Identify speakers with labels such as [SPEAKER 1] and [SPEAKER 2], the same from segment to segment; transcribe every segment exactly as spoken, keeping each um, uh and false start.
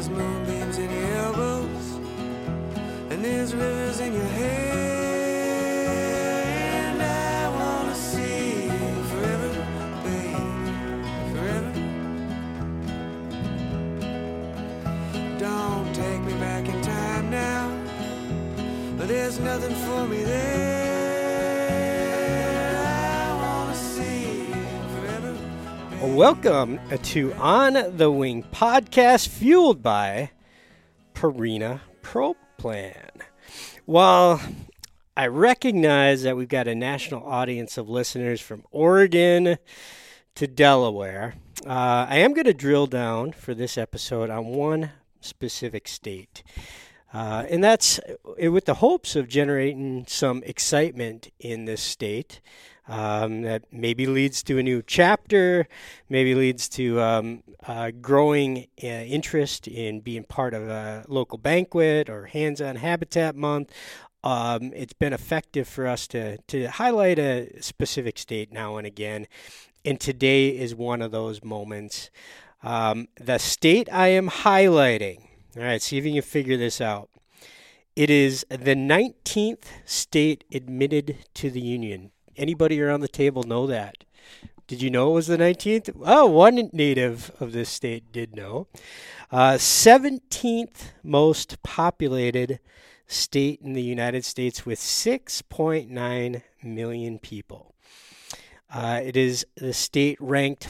[SPEAKER 1] there's moonbeams in your elbows, and there's rivers in your hair, and I wanna see you forever, babe, forever. Don't take me back in time now, but there's nothing for me there.
[SPEAKER 2] Welcome to On the Wing podcast, fueled by Purina Pro Plan. While I recognize that we've got a national audience of listeners from Oregon to Delaware, uh, I am going to drill down for this episode on one specific state. Uh, and that's with the hopes of generating some excitement in this state. Um, that maybe leads to a new chapter, maybe leads to um, uh, growing uh, interest in being part of a local banquet or hands-on habitat month. Um, it's been effective for us to, to highlight a specific state now and again, and today is one of those moments. Um, the state I am highlighting, all right, see if you can figure this out. It is the nineteenth state admitted to the Union. Anybody around the table know that? Did you know it was the nineteenth? Oh, one native of this state did know. Uh, seventeenth most populated state in the United States with six point nine million people. Uh, it is the state ranked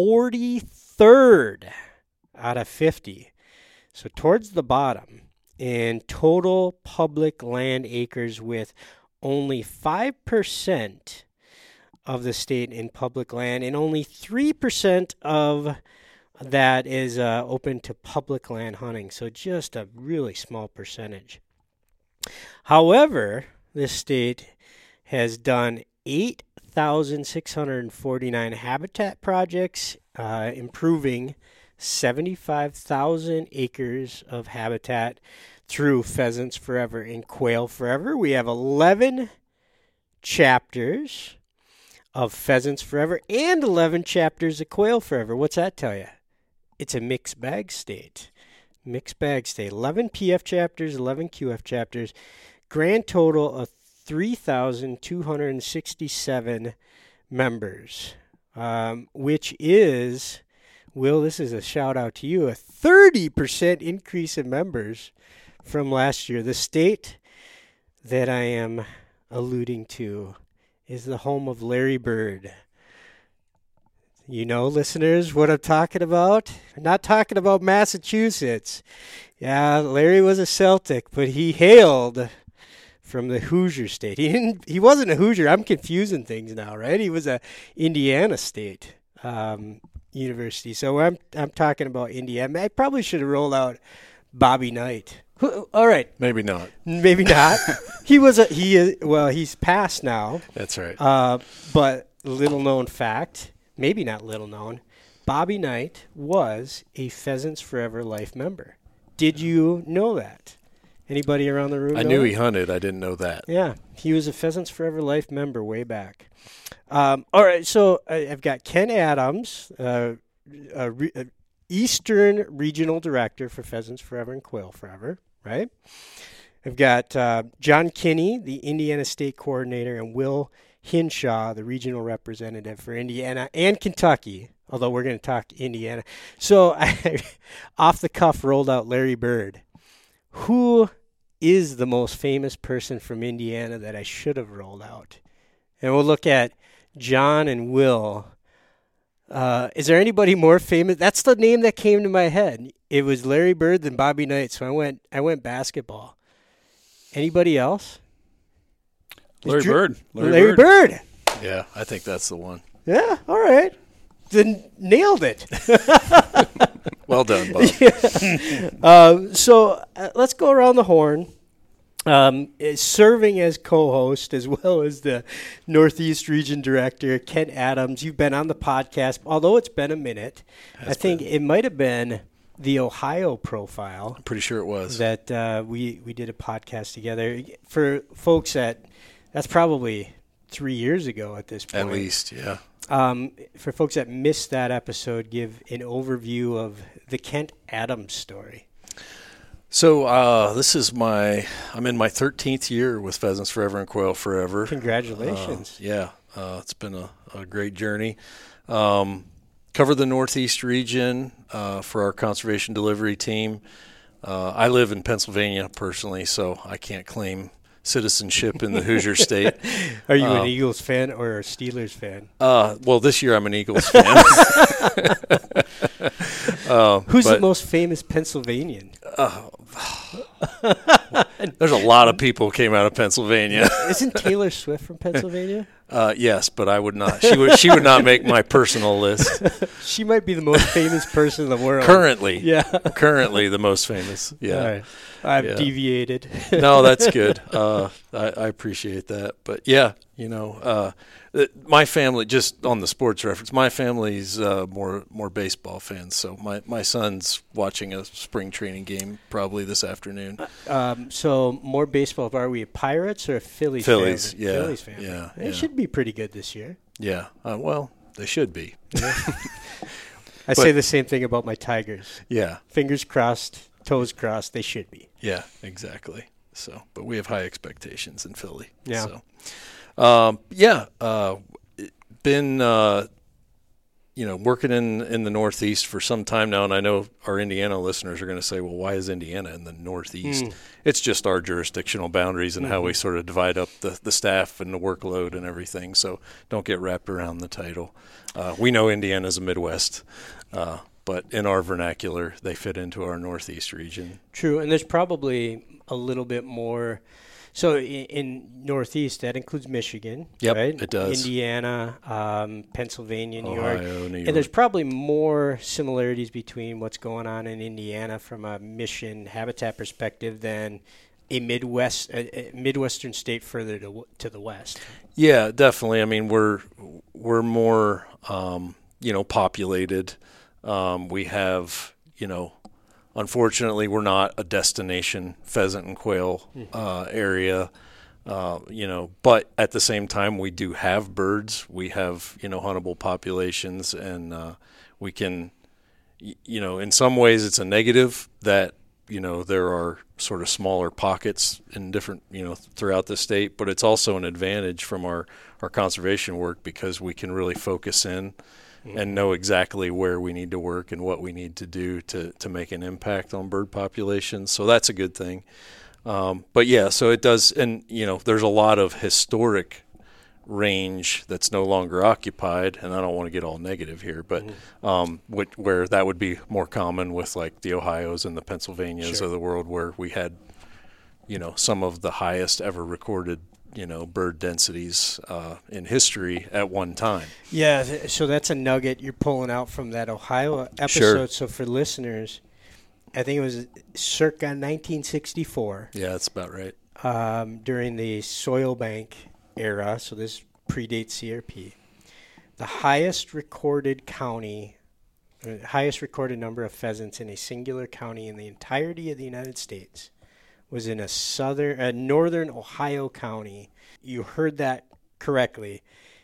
[SPEAKER 2] forty-third out of fifty. So towards the bottom in total public land acres, with only five percent of the state in public land, and only three percent of that is uh, open to public land hunting. So just a really small percentage. However, this state has done eight thousand six hundred forty-nine habitat projects, uh, improving seventy-five thousand acres of habitat through Pheasants Forever and Quail Forever. We have eleven chapters of Pheasants Forever and eleven chapters of Quail Forever. What's that tell you? It's a mixed bag state. Mixed bag state. eleven P F chapters, eleven Q F chapters. Grand total of three thousand two hundred sixty-seven members, um, which is, Will, this is a shout out to you, a thirty percent increase in members from last year. The state that I am alluding to is the home of Larry Bird. You know, listeners, what I'm talking about? I'm not talking about Massachusetts. Yeah, Larry was a Celtic, but he hailed from the Hoosier State. He didn't. He wasn't a Hoosier. I'm confusing things now, right? He was a Indiana State um, University. So I'm I'm talking about Indiana. I probably should have rolled out Bobby Knight. All right.
[SPEAKER 3] Maybe not.
[SPEAKER 2] Maybe not. he was a he is well, he's passed now.
[SPEAKER 3] That's right.
[SPEAKER 2] Uh, but little known fact, maybe not little known, Bobby Knight was a Pheasants Forever Life member. Did you know that? Anybody around the room?
[SPEAKER 3] I
[SPEAKER 2] know
[SPEAKER 3] knew
[SPEAKER 2] that?
[SPEAKER 3] he hunted. I didn't know that.
[SPEAKER 2] Yeah, he was a Pheasants Forever Life member way back. Um, all right, so I, I've got Ken Adams, uh, a re- a Eastern Regional Director for Pheasants Forever and Quail Forever, right? I've got uh, John Kinney, the Indiana State Coordinator, and Will Hinshaw, the Regional Representative for Indiana and Kentucky, although we're going to talk Indiana. So I, off the cuff, rolled out Larry Bird. Who is the most famous person from Indiana that I should have rolled out? And we'll look at John and Will. Uh, is there anybody more famous? That's the name that came to my head. It was Larry Bird then Bobby Knight, so I went I went basketball. Anybody else?
[SPEAKER 3] Larry
[SPEAKER 2] Drew-
[SPEAKER 3] Bird.
[SPEAKER 2] Larry, Larry Bird. Bird.
[SPEAKER 3] Yeah, I think that's the one.
[SPEAKER 2] Yeah, all right. Then nailed it.
[SPEAKER 3] Well done, Bob.
[SPEAKER 2] Yeah. Uh, so uh, let's go around the horn. Um, serving as co-host as well as the Northeast Region Director, Ken Adams. You've been on the podcast, although it's been a minute.
[SPEAKER 3] Has
[SPEAKER 2] I think
[SPEAKER 3] been.
[SPEAKER 2] it might have been the Ohio profile.
[SPEAKER 3] I'm pretty sure it was.
[SPEAKER 2] That uh, we, we did a podcast together. For folks that, that's probably three years ago at this point.
[SPEAKER 3] At least, yeah.
[SPEAKER 2] Um, for folks that missed that episode, give an overview of the Kent Adams story.
[SPEAKER 3] So uh, this is my, I'm in my thirteenth year with Pheasants Forever and Quail Forever.
[SPEAKER 2] Congratulations.
[SPEAKER 3] Uh, yeah, uh, it's been a, a great journey. Um, cover the Northeast region uh, for our conservation delivery team. Uh, I live in Pennsylvania personally, so I can't claim citizenship in the Hoosier State.
[SPEAKER 2] Are you
[SPEAKER 3] uh,
[SPEAKER 2] an Eagles fan or a Steelers fan?
[SPEAKER 3] Uh, well, this year I'm an Eagles fan. uh,
[SPEAKER 2] Who's
[SPEAKER 3] but,
[SPEAKER 2] the most famous Pennsylvanian?
[SPEAKER 3] Uh, there's a lot of people came out of Pennsylvania.
[SPEAKER 2] Isn't Taylor Swift from Pennsylvania?
[SPEAKER 3] Uh, yes, but I would not. She would. She would not make my personal list.
[SPEAKER 2] She might be the most famous person in the world
[SPEAKER 3] Currently,
[SPEAKER 2] yeah.
[SPEAKER 3] Currently, the most famous. Yeah.
[SPEAKER 2] All right. I've
[SPEAKER 3] Yeah.
[SPEAKER 2] deviated.
[SPEAKER 3] No, that's good. Uh, I, I appreciate that. But yeah, you know, uh, it- my family, just on the sports reference, my family's uh, more more baseball fans. So my, my son's watching a spring training game probably this afternoon.
[SPEAKER 2] Um, so more baseball. Are we a Pirates or a Phillies?
[SPEAKER 3] Phillies,
[SPEAKER 2] fan?
[SPEAKER 3] yeah,
[SPEAKER 2] Phillies fan.
[SPEAKER 3] yeah,
[SPEAKER 2] They
[SPEAKER 3] yeah.
[SPEAKER 2] should be pretty good this year.
[SPEAKER 3] Yeah. Uh, well, they should be.
[SPEAKER 2] I say the same thing about my Tigers.
[SPEAKER 3] Yeah.
[SPEAKER 2] Fingers crossed, toes crossed. They should be.
[SPEAKER 3] Yeah, exactly. So, but we have high expectations in Philly.
[SPEAKER 2] Yeah.
[SPEAKER 3] So, um, yeah, uh, been uh, you know working in in the Northeast for some time now, and I know our Indiana listeners are going to say, "Well, why is Indiana in the Northeast?"
[SPEAKER 2] Mm.
[SPEAKER 3] It's just our jurisdictional boundaries and
[SPEAKER 2] Mm-hmm.
[SPEAKER 3] how we sort of divide up the the staff and the workload and everything. So, don't get wrapped around the title. Uh, we know Indiana's a Midwest. Uh, But in our vernacular, they fit into our Northeast region.
[SPEAKER 2] True, and there's probably a little bit more. So in, in Northeast, that includes Michigan,
[SPEAKER 3] Yep,
[SPEAKER 2] right?
[SPEAKER 3] it does.
[SPEAKER 2] Indiana, um, Pennsylvania, New York.
[SPEAKER 3] Ohio, New York.
[SPEAKER 2] And there's probably more similarities between what's going on in Indiana from a mission habitat perspective than a Midwest, a, a Midwestern state further to to the west.
[SPEAKER 3] Yeah, definitely. I mean, we're we're more um, you know populated. Um, we have you know, unfortunately, we're not a destination pheasant and quail uh, area. Uh, you know, but at the same time, we do have birds. We have you know huntable populations, and uh, we can, y- you know, in some ways, it's a negative that you know there are sort of smaller pockets in different you know throughout the state, but it's also an advantage from our our conservation work because we can really focus in and know exactly where we need to work and what we need to do to to make an impact on bird populations. So that's a good thing. Um, but yeah, so it does, and you know, there's a lot of historic range that's no longer occupied, and I don't want to get all negative here, but um, which, where that would be more common with like the Ohios and the Pennsylvanias
[SPEAKER 2] Sure.
[SPEAKER 3] of the world, where we had, you know, some of the highest ever recorded, you know, bird densities uh, in history at one time.
[SPEAKER 2] Yeah, th- so that's a nugget you're pulling out from that Ohio episode.
[SPEAKER 3] Sure.
[SPEAKER 2] So for listeners, I think it was circa nineteen sixty-four.
[SPEAKER 3] Yeah, that's about right.
[SPEAKER 2] Um, during the soil bank era, so this predates C R P, the highest recorded county, uh, highest recorded number of pheasants in a singular county in the entirety of the United States was in a southern, a northern Ohio county. You heard that correctly.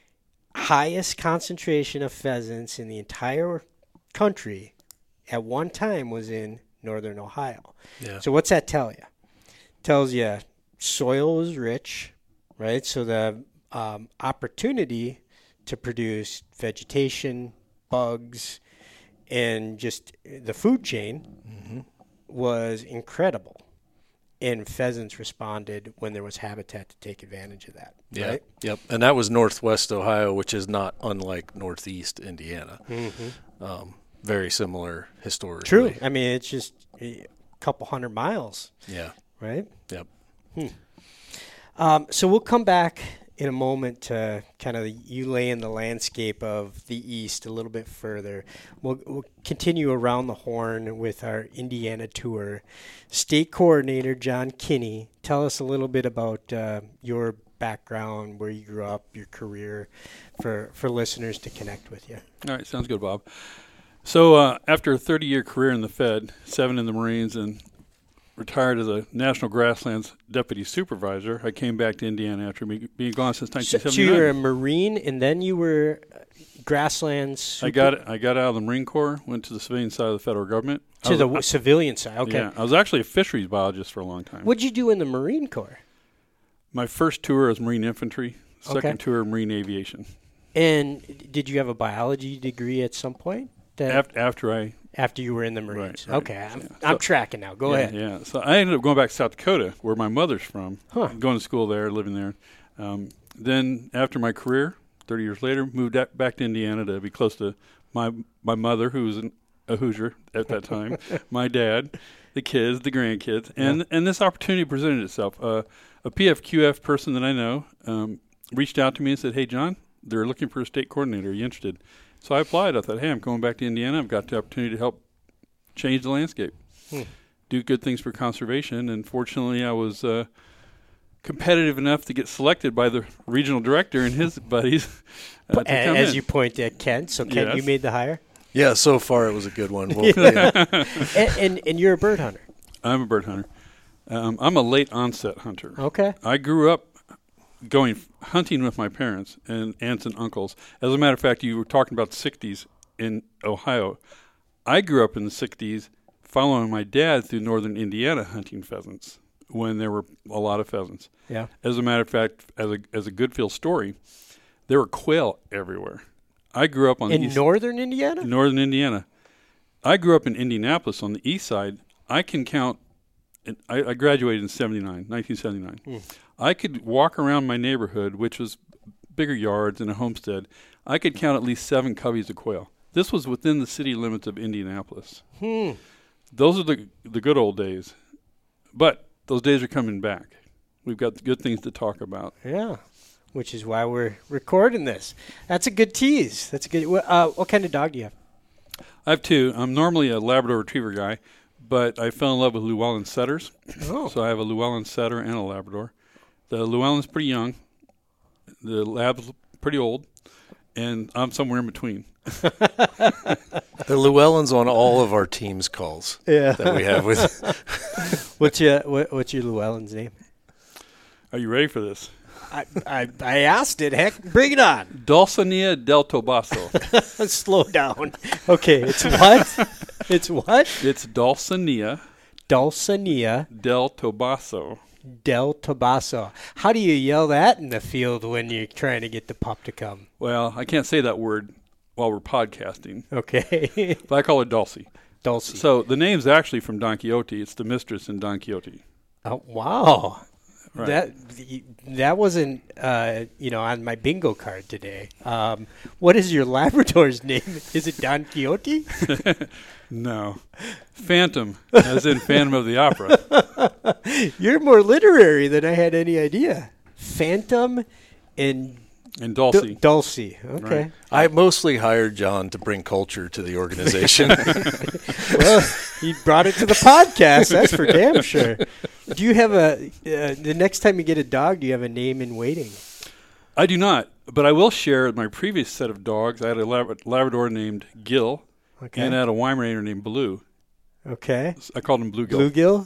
[SPEAKER 2] Highest concentration of pheasants in the entire country at one time was in northern Ohio.
[SPEAKER 3] Yeah.
[SPEAKER 2] So what's that tell you? Tells you soil was rich, right? So the um, opportunity to produce vegetation, bugs, and just the food chain was incredible. And pheasants responded when there was habitat to take advantage of that.
[SPEAKER 3] Yeah.
[SPEAKER 2] Right?
[SPEAKER 3] Yep. And that was Northwest Ohio, which is not unlike Northeast Indiana.
[SPEAKER 2] Mm-hmm.
[SPEAKER 3] Um, very similar historically.
[SPEAKER 2] True. I mean, it's just a couple hundred miles,
[SPEAKER 3] Yeah.
[SPEAKER 2] right?
[SPEAKER 3] Yep.
[SPEAKER 2] Um, so we'll come back in a moment to kind of you lay in the landscape of the East a little bit further. We'll, we'll continue around the horn with our Indiana tour. State Coordinator John Kinney, tell us a little bit about uh, your background, where you grew up, your career, for, for listeners to connect with you.
[SPEAKER 4] All right, sounds good, Bob. So uh, after a thirty-year career in the Fed, seven in the Marines, and retired as a National Grasslands Deputy Supervisor. I came back to Indiana after be, being gone since
[SPEAKER 2] So,
[SPEAKER 4] nineteen
[SPEAKER 2] so
[SPEAKER 4] seventy-nine.
[SPEAKER 2] you were a Marine, and then you were uh, grasslands. Super-
[SPEAKER 4] I got I got out of the Marine Corps, went to the civilian side of the federal government. I
[SPEAKER 2] to
[SPEAKER 4] was
[SPEAKER 2] the
[SPEAKER 4] a-
[SPEAKER 2] w- civilian side. Okay.
[SPEAKER 4] Yeah, I was actually a fisheries biologist for a long time.
[SPEAKER 2] What'd you do in the Marine Corps?
[SPEAKER 4] My first tour was Marine Infantry. Second
[SPEAKER 2] Okay.
[SPEAKER 4] tour, Marine Aviation.
[SPEAKER 2] And did you have a biology degree at some point? That
[SPEAKER 4] After, after I
[SPEAKER 2] after you were in the Marines.
[SPEAKER 4] Right, right,
[SPEAKER 2] Okay, I'm,
[SPEAKER 4] yeah.
[SPEAKER 2] I'm
[SPEAKER 4] So-
[SPEAKER 2] tracking now. Go
[SPEAKER 4] yeah,
[SPEAKER 2] ahead.
[SPEAKER 4] Yeah, so I ended up going back to South Dakota, where my mother's from,
[SPEAKER 2] Huh.
[SPEAKER 4] going to school there, living there. Um, then after my career, thirty years later, moved a- back to Indiana to be close to my my mother, who was an, a Hoosier at that time, my dad, the kids, the grandkids, and and this opportunity presented itself. Uh, a P F Q F person that I know um, reached out to me and said, "Hey, John, they're looking for a state coordinator. Are you interested?" So I applied. I thought, "Hey, I'm going back to Indiana. I've got the opportunity to help change the landscape,
[SPEAKER 2] Hmm.
[SPEAKER 4] do good things for conservation." And fortunately, I was uh, competitive enough to get selected by the regional director and his buddies. Uh,
[SPEAKER 2] But
[SPEAKER 4] to
[SPEAKER 2] a-
[SPEAKER 4] come
[SPEAKER 2] as
[SPEAKER 4] in.
[SPEAKER 2] you point at Kent, so Kent, you
[SPEAKER 4] Yes.
[SPEAKER 2] made the hire,
[SPEAKER 3] Yeah, so far it was a good one. We'll, yeah.
[SPEAKER 2] and, and and you're a bird hunter.
[SPEAKER 4] I'm a bird hunter. Um, I'm a late onset hunter.
[SPEAKER 2] Okay.
[SPEAKER 4] I grew up going f- hunting with my parents and aunts and uncles. As a matter of fact, you were talking about the sixties in Ohio. I grew up in the sixties following my dad through northern Indiana hunting pheasants when there were a lot of pheasants.
[SPEAKER 2] Yeah.
[SPEAKER 4] As a matter of fact, as a as a Goodfield story, there were quail everywhere. I grew up on
[SPEAKER 2] In
[SPEAKER 4] the east,
[SPEAKER 2] northern Indiana.
[SPEAKER 4] northern Indiana. I grew up in Indianapolis on the east side. I can count. And I, I graduated in seventy-nine, nineteen seventy-nine.
[SPEAKER 2] Mm.
[SPEAKER 4] I could walk around my neighborhood, which was bigger yards and a homestead. I could count at least seven coveys of quail. This was within the city limits of Indianapolis.
[SPEAKER 2] Hmm.
[SPEAKER 4] Those are the the good old days. But those days are coming back. We've got good things to talk about.
[SPEAKER 2] Yeah. Which is why we're recording this. That's a good tease. That's a good. wh- Uh, what kind of dog do you have?
[SPEAKER 4] I have two. I'm normally a Labrador Retriever guy, but I fell in love with Llewellyn setters.
[SPEAKER 2] Oh.
[SPEAKER 4] So I have a Llewellyn setter and a Labrador. The Llewellyn's pretty young. The Lab's pretty old. And I'm somewhere in between.
[SPEAKER 3] The Llewellyn's on all of our team's calls
[SPEAKER 2] Yeah.
[SPEAKER 3] that we have with.
[SPEAKER 2] what's your what, What's your Llewellyn's name?
[SPEAKER 4] Are you ready for this?
[SPEAKER 2] I, I I asked it. Heck, bring it on.
[SPEAKER 4] Dulcinea del Tobaso.
[SPEAKER 2] Slow down. Okay, it's what? It's what?
[SPEAKER 4] It's Dulcinea
[SPEAKER 2] Dulcinea
[SPEAKER 4] del Tobaso.
[SPEAKER 2] del Tobaso. How do you yell that in the field when you're trying to get the pup to come?
[SPEAKER 4] Well, I can't say that word while we're podcasting,
[SPEAKER 2] Okay.
[SPEAKER 4] but I call it Dulcie.
[SPEAKER 2] Dulcie.
[SPEAKER 4] So the name's actually from Don Quixote. It's the mistress in Don Quixote.
[SPEAKER 2] Oh, wow.
[SPEAKER 4] Right.
[SPEAKER 2] That that wasn't uh, you know on my bingo card today. Um, what is your Labrador's name? Is it Don Quixote?
[SPEAKER 4] No. Phantom, as in Phantom of the Opera.
[SPEAKER 2] You're more literary than I had any idea. Phantom and
[SPEAKER 4] And
[SPEAKER 2] Du-
[SPEAKER 4] Dulcie.
[SPEAKER 2] Dulcie. Okay.
[SPEAKER 4] Right.
[SPEAKER 3] I mostly hired John to bring culture to the organization.
[SPEAKER 2] Well, he brought it to the podcast. That's for damn sure. Do you have a uh, the next time you get a dog? Do you have a name in waiting?
[SPEAKER 4] I do not, but I will share my previous set of dogs. I had a Lab- Labrador named Gil,
[SPEAKER 2] Okay.
[SPEAKER 4] and I had a Weimaraner named Blue.
[SPEAKER 2] Okay.
[SPEAKER 4] I called him Bluegill.
[SPEAKER 2] Bluegill.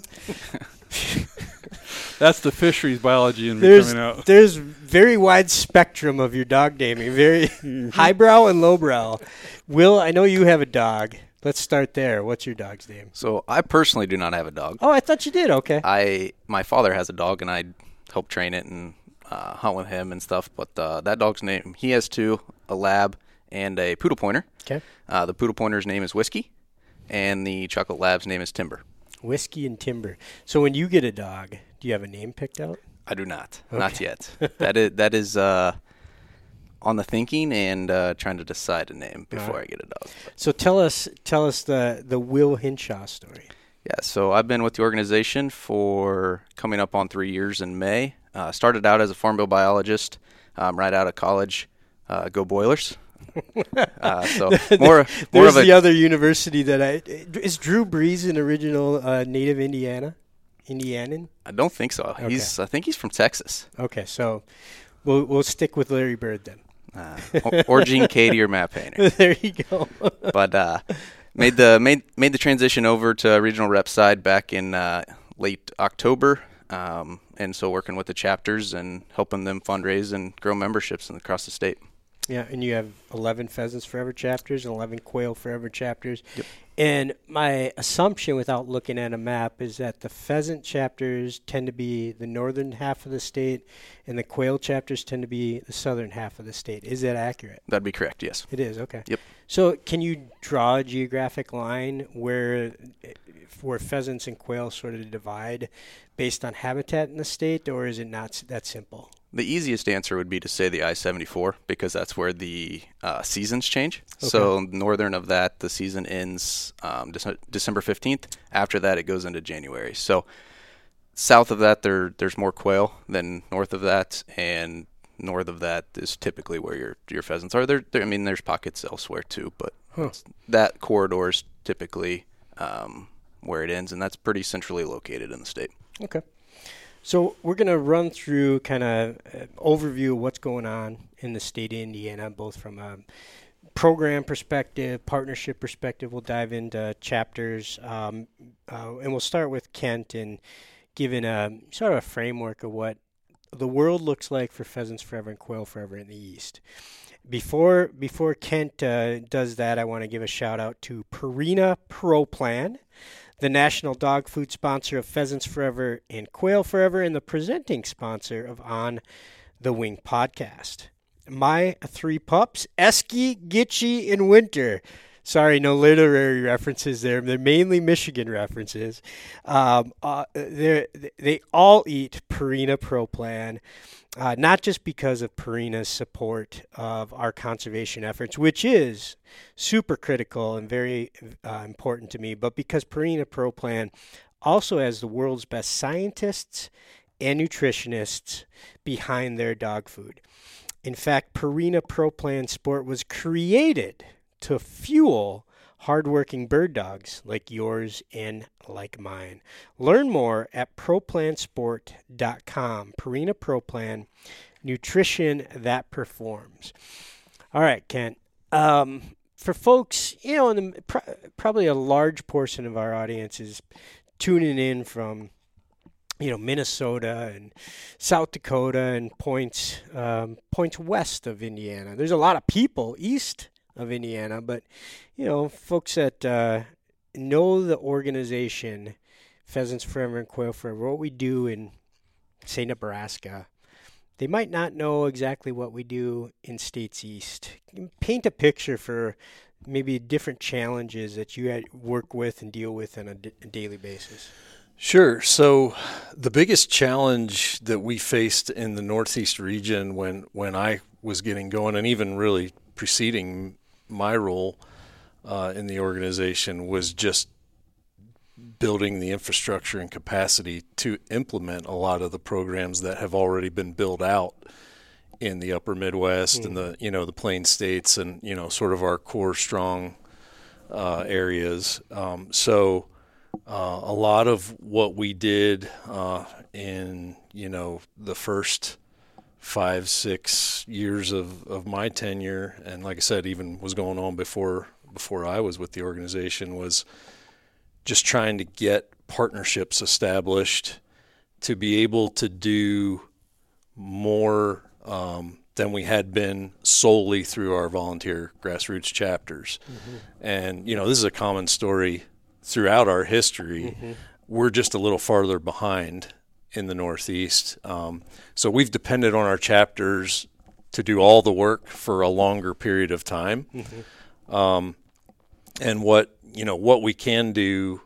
[SPEAKER 4] That's the fisheries biology in me
[SPEAKER 2] There's
[SPEAKER 4] coming out.
[SPEAKER 2] there's very wide spectrum of your dog naming. Very highbrow and lowbrow. Will, I know you have a dog. Let's start there. What's your dog's name?
[SPEAKER 5] So I personally do not have a dog.
[SPEAKER 2] Oh, I thought you did. Okay.
[SPEAKER 5] I my father has a dog, and I help train it and uh, hunt with him and stuff. But uh, that dog's name, he has two, a lab and a poodle pointer.
[SPEAKER 2] Okay.
[SPEAKER 5] Uh, the poodle pointer's name is Whiskey, and the chocolate lab's name is Timber.
[SPEAKER 2] Whiskey and Timber. So when you get a dog, do you have a name picked out?
[SPEAKER 5] I do not,
[SPEAKER 2] Okay.
[SPEAKER 5] not yet. that is that is uh, on the thinking and uh, trying to decide a name before
[SPEAKER 2] Alright.
[SPEAKER 5] I get a dog. But,
[SPEAKER 2] So tell us tell us the the Will Hinshaw story.
[SPEAKER 5] yeah, so I've been with the organization for coming up on three years in May. Uh, started out as a farm bill biologist um, right out of college. Uh, go Boilers! uh, so more, more
[SPEAKER 2] There's
[SPEAKER 5] of a
[SPEAKER 2] the other university that I is Drew Brees an original uh, native Indiana, Indianan.
[SPEAKER 5] I don't think so.
[SPEAKER 2] Okay.
[SPEAKER 5] He's I think he's from Texas.
[SPEAKER 2] Okay, so we'll we'll stick with Larry Bird then.
[SPEAKER 5] Uh, or, or Gene Katie or Matt Painter.
[SPEAKER 2] There you go.
[SPEAKER 5] But uh, made the made made the transition over to regional rep side back in uh, late October. Um, and so working with the chapters and helping them fundraise and grow memberships in, across the state.
[SPEAKER 2] Yeah, and you have eleven Pheasants Forever chapters and eleven Quail Forever chapters.
[SPEAKER 5] Yep.
[SPEAKER 2] And my assumption, without looking at a map, is that the pheasant chapters tend to be the northern half of the state, and the quail chapters tend to be the southern half of the state. Is that accurate?
[SPEAKER 5] That'd be correct, yes.
[SPEAKER 2] It is, okay.
[SPEAKER 5] Yep.
[SPEAKER 2] So can you draw a geographic line where where pheasants and quail sort of divide based on habitat in the state, or is it not s- that simple?
[SPEAKER 5] The easiest answer would be to say the I seventy-four, because that's where the uh, seasons change.
[SPEAKER 2] Okay.
[SPEAKER 5] So northern of that, the season ends um, Dece- December fifteenth. After that, it goes into January. So south of that, there there's more quail than north of that, and north of that is typically where your your pheasants are. There, there I mean, there's pockets elsewhere too, but
[SPEAKER 2] Huh.
[SPEAKER 5] that corridor is typically um, where it ends, and that's pretty centrally located in the state.
[SPEAKER 2] Okay. So we're going to run through kind of uh, overview of what's going on in the state of Indiana, both from a program perspective, partnership perspective. We'll dive into chapters, um, uh, and we'll start with Kent and giving a sort of a framework of what the world looks like for Pheasants Forever and Quail Forever in the East. Before before Kent uh, does that, I want to give a shout out to Purina Pro Plan, the national dog food sponsor of Pheasants Forever and Quail Forever, and the presenting sponsor of On the Wing podcast. My three pups, Esky, Gitchy, and Winter. Sorry, no literary references there. They're mainly Michigan references. Um, uh, they're, they all eat Purina Pro Plan, uh, not just because of Purina's support of our conservation efforts, which is super critical and very uh, important to me, but because Purina Pro Plan also has the world's best scientists and nutritionists behind their dog food. In fact, Purina Pro Plan Sport was created to fuel hardworking bird dogs like yours and like mine. Learn more at pro plan sport dot com. Purina Pro Plan, nutrition that performs. All right, Kent. Um, for folks, you know, in the, pr- probably a large portion of our audience is tuning in from, you know, Minnesota and South Dakota and points um, points west of Indiana. There's a lot of people east of Indiana, but, you know, folks that uh, know the organization, Pheasants Forever and Quail Forever, what we do in, say, Nebraska, they might not know exactly what we do in states east. Paint a picture for maybe different challenges that you had work with and deal with on a, d- a daily basis.
[SPEAKER 3] Sure. So the biggest challenge that we faced in the Northeast region when, when I was getting going, and even really preceding my role uh, in the organization, was just building the infrastructure and capacity to implement a lot of the programs that have already been built out in the upper Midwest mm. and the, you know, the Plain States and, you know, sort of our core strong uh, areas. Um, so uh, a lot of what we did uh, in, you know, the first five, six years of, of my tenure, and like I said, even was going on before before I was with the organization, was just trying to get partnerships established to be able to do more um, than we had been solely through our volunteer grassroots chapters. Mm-hmm. And, you know, this is a common story throughout our history. Mm-hmm. We're just a little farther behind in the Northeast. Um, so we've depended on our chapters to do all the work for a longer period of time. Mm-hmm. Um, and what, you know, what we can do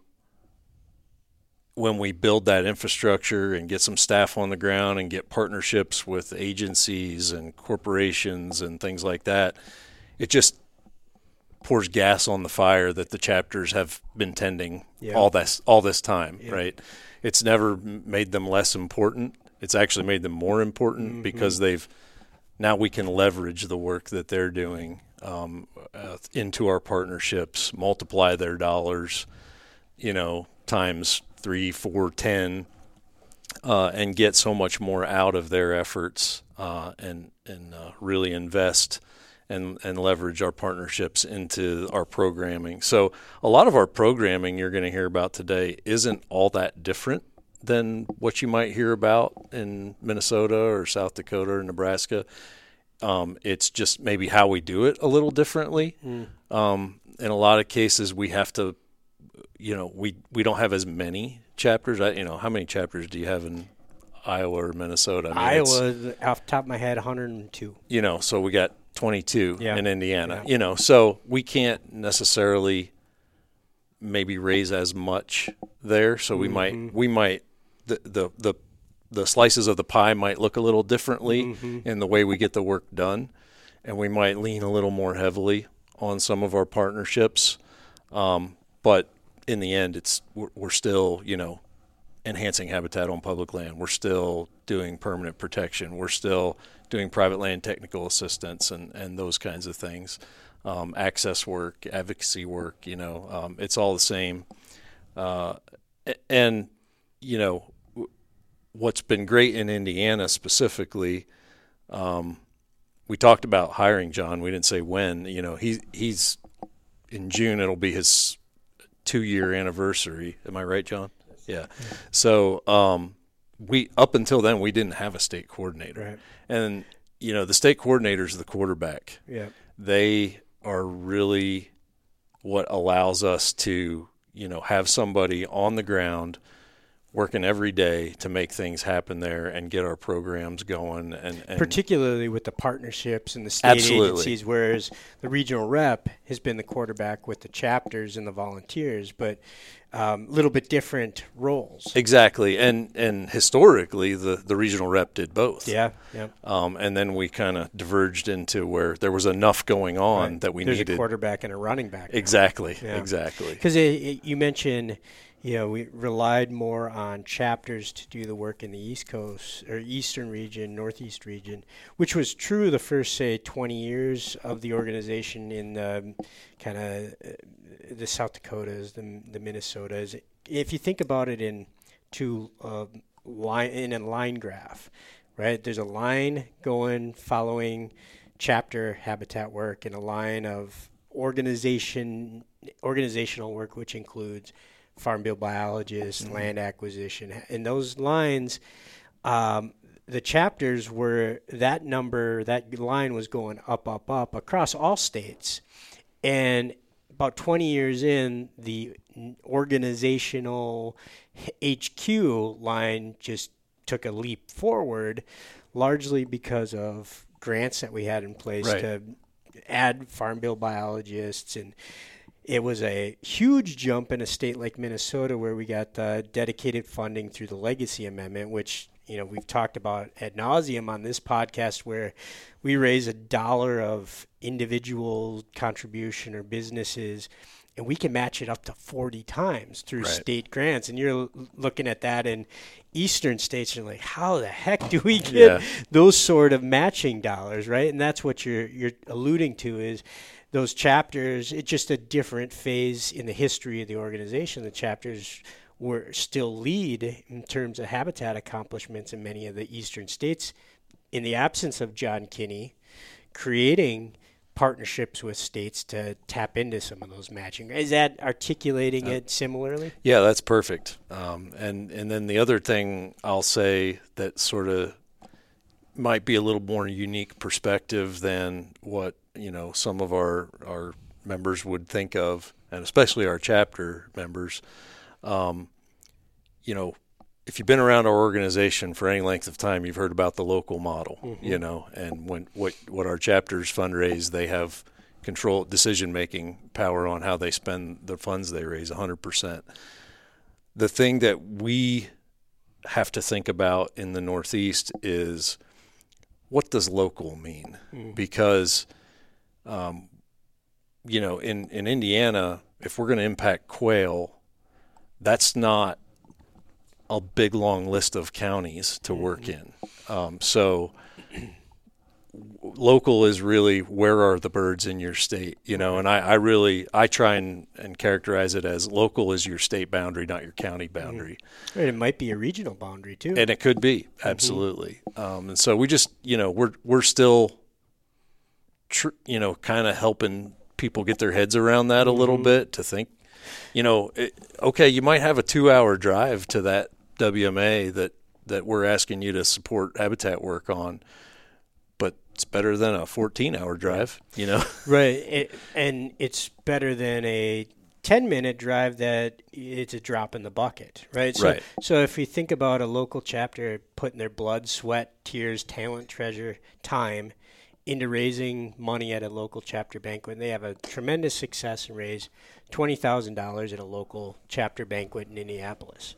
[SPEAKER 3] when we build that infrastructure and get some staff on the ground and get partnerships with agencies and corporations and things like that, it just pours gas on the fire that the chapters have been tending yeah. all this all this time, yeah. right? It's never made them less important. It's actually made them more important mm-hmm. because they've now we can leverage the work that they're doing um, uh, into our partnerships, multiply their dollars, you know, times three, four, ten, uh, and get so much more out of their efforts uh, and and uh, really invest and and leverage our partnerships into our programming. So a lot of our programming you're going to hear about today isn't all that different than what you might hear about in Minnesota or South Dakota or Nebraska. Um, it's just maybe how we do it a little differently. Mm. Um, in a lot of cases, we have to, you know, we, we don't have as many chapters. I, you know, how many chapters do you have in Iowa or Minnesota? I mean,
[SPEAKER 2] Iowa, off the top of my head, one hundred two.
[SPEAKER 3] You know, so we got twenty-two
[SPEAKER 2] yeah.
[SPEAKER 3] in Indiana.
[SPEAKER 2] Yeah.
[SPEAKER 3] You know, so we can't necessarily maybe raise as much there. So we mm-hmm. might we might the the the the slices of the pie might look a little differently mm-hmm. in the way we get the work done, and we might lean a little more heavily on some of our partnerships. Um, but in the end, it's we're, we're still, you know, enhancing habitat on public land. We're still doing permanent protection. We're still doing private land technical assistance and, and those kinds of things. Um, access work, advocacy work, you know, um, it's all the same. Uh, and, you know, w- what's been great in Indiana specifically, um, we talked about hiring John. We didn't say when. You know, he, he's in June, it'll be his two-year anniversary. Am I right, John? Yeah. So um, we up until then, we didn't have a state coordinator.
[SPEAKER 2] Right.
[SPEAKER 3] And, you know, the state coordinator is the quarterback.
[SPEAKER 2] Yeah.
[SPEAKER 3] They are really what allows us to, you know, have somebody on the ground working every day to make things happen there and get our programs going. And, and
[SPEAKER 2] particularly with the partnerships and the state
[SPEAKER 3] absolutely.
[SPEAKER 2] agencies, whereas the regional rep has been the quarterback with the chapters and the volunteers, but a um, little bit different roles.
[SPEAKER 3] Exactly. And and historically, the, the regional rep did both.
[SPEAKER 2] Yeah, yeah.
[SPEAKER 3] Um, and then we kind of diverged into where there was enough going on
[SPEAKER 2] right.
[SPEAKER 3] that we
[SPEAKER 2] There's
[SPEAKER 3] needed.
[SPEAKER 2] a quarterback and a running back. Now.
[SPEAKER 3] Exactly,
[SPEAKER 2] yeah.
[SPEAKER 3] exactly.
[SPEAKER 2] Because you mentioned, you know, we relied more on chapters to do the work in the East Coast or Eastern region, Northeast region, which was true the first, say, twenty years of the organization in the kind of uh, the South Dakotas, the, the Minnesotas. If you think about it in two uh, line in a line graph, right? There's a line going following chapter habitat work and a line of organization organizational work, which includes farm bill biologists, mm-hmm. land acquisition. And those lines, um, the chapters were, that number, that line was going up, up, up across all states. And about twenty years in, the organizational H Q line just took a leap forward, largely because of grants that we had in place
[SPEAKER 3] right.
[SPEAKER 2] to add farm bill biologists. And it was a huge jump in a state like Minnesota where we got uh, dedicated funding through the Legacy Amendment, which, you know, we've talked about ad nauseum on this podcast, where we raise a dollar of individual contribution or businesses, and we can match it up to forty times through
[SPEAKER 3] right.
[SPEAKER 2] state grants. And you're l- looking at that in eastern states, and you're like, how the heck do we get
[SPEAKER 3] yeah.
[SPEAKER 2] those sort of matching dollars, right? And that's what you're you're alluding to is those chapters. It's just a different phase in the history of the organization. The chapters were still lead in terms of habitat accomplishments in many of the eastern states in the absence of John Kinney creating partnerships with states to tap into some of those matching. Is that articulating uh, it similarly?
[SPEAKER 3] Yeah, that's perfect. Um, and, and then the other thing I'll say that sort of might be a little more unique perspective than what, you know, some of our, our members would think of, and especially our chapter members. Um, you know, if you've been around our organization for any length of time, you've heard about the local model, mm-hmm. you know, and when what, what our chapters fundraise, they have control, decision-making power on how they spend the funds they raise, one hundred percent. The thing that we have to think about in the Northeast is, what does local mean? Mm-hmm. Because, um, you know, in, in Indiana, if we're going to impact quail, that's not a big, long list of counties to work in. Um, so local is really, where are the birds in your state? You know, and I, I really, I try and, and characterize it as local is your state boundary, not your county boundary.
[SPEAKER 2] Mm-hmm. Right, it might be a regional boundary too.
[SPEAKER 3] And it could be, absolutely. Mm-hmm. Um, and so we just, you know, we're, we're still, tr- you know, kind of helping people get their heads around that a little mm-hmm. bit, to think, you know, it, okay, you might have a two-hour drive to that W M A that, that we're asking you to support habitat work on, but it's better than a fourteen-hour drive, you know?
[SPEAKER 2] Right, it, and it's better than a ten-minute drive that it's a drop in the bucket, right? So,
[SPEAKER 3] Right.
[SPEAKER 2] So if you think about a local chapter putting their blood, sweat, tears, talent, treasure, time into raising money at a local chapter banquet, and they have a tremendous success and raise twenty thousand dollars at a local chapter banquet in Indianapolis.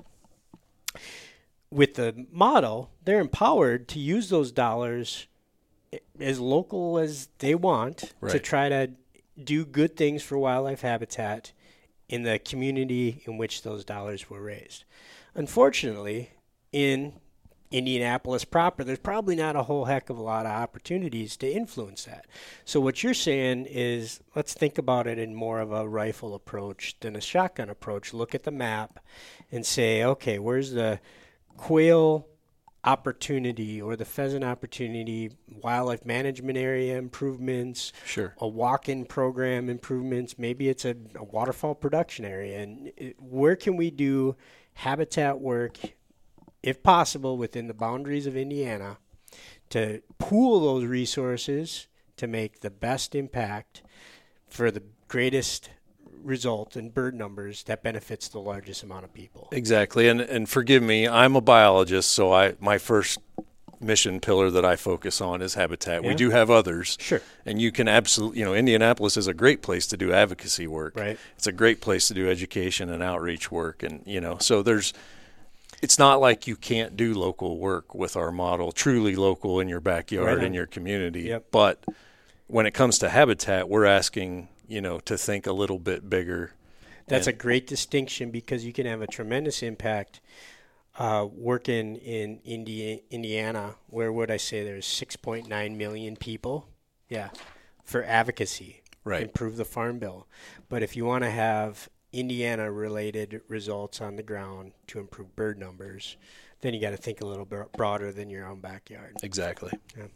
[SPEAKER 2] With the model, they're empowered to use those dollars as local as they want to
[SPEAKER 3] Right.
[SPEAKER 2] try to do good things for wildlife habitat in the community in which those dollars were raised. Unfortunately, in Indianapolis proper, there's probably not a whole heck of a lot of opportunities to influence that. So what you're saying is, let's think about it in more of a rifle approach than a shotgun approach. Look at the map and say, okay, where's the quail opportunity or the pheasant opportunity, wildlife management area improvements,
[SPEAKER 3] Sure.
[SPEAKER 2] a walk-in program improvements, maybe it's a, a waterfowl production area. And it, where can we do habitat work, if possible, within the boundaries of Indiana to pool those resources to make the best impact for the greatest result in bird numbers that benefits the largest amount of people.
[SPEAKER 3] Exactly. And and forgive me, I'm a biologist, so I my first mission pillar that I focus on is habitat.
[SPEAKER 2] Yeah.
[SPEAKER 3] We do have others.
[SPEAKER 2] Sure.
[SPEAKER 3] And you can absolutely, you know, Indianapolis is a great place to do advocacy work.
[SPEAKER 2] Right.
[SPEAKER 3] It's a great place to do education and outreach work. And, you know, so there's, it's not like you can't do local work with our model, truly local in your backyard,
[SPEAKER 2] Right on.
[SPEAKER 3] in your community.
[SPEAKER 2] Yep.
[SPEAKER 3] But when it comes to habitat, we're asking, you know, to think a little bit bigger.
[SPEAKER 2] That's
[SPEAKER 3] And-
[SPEAKER 2] a great distinction because you can have a tremendous impact uh, working in Indi- Indiana, where would I say there's six point nine million people? Yeah, for advocacy,
[SPEAKER 3] Right.
[SPEAKER 2] improve the farm bill. But if you want to have Indiana-related results on the ground to improve bird numbers, then you got to think a little bit broader than your own backyard.
[SPEAKER 3] Exactly.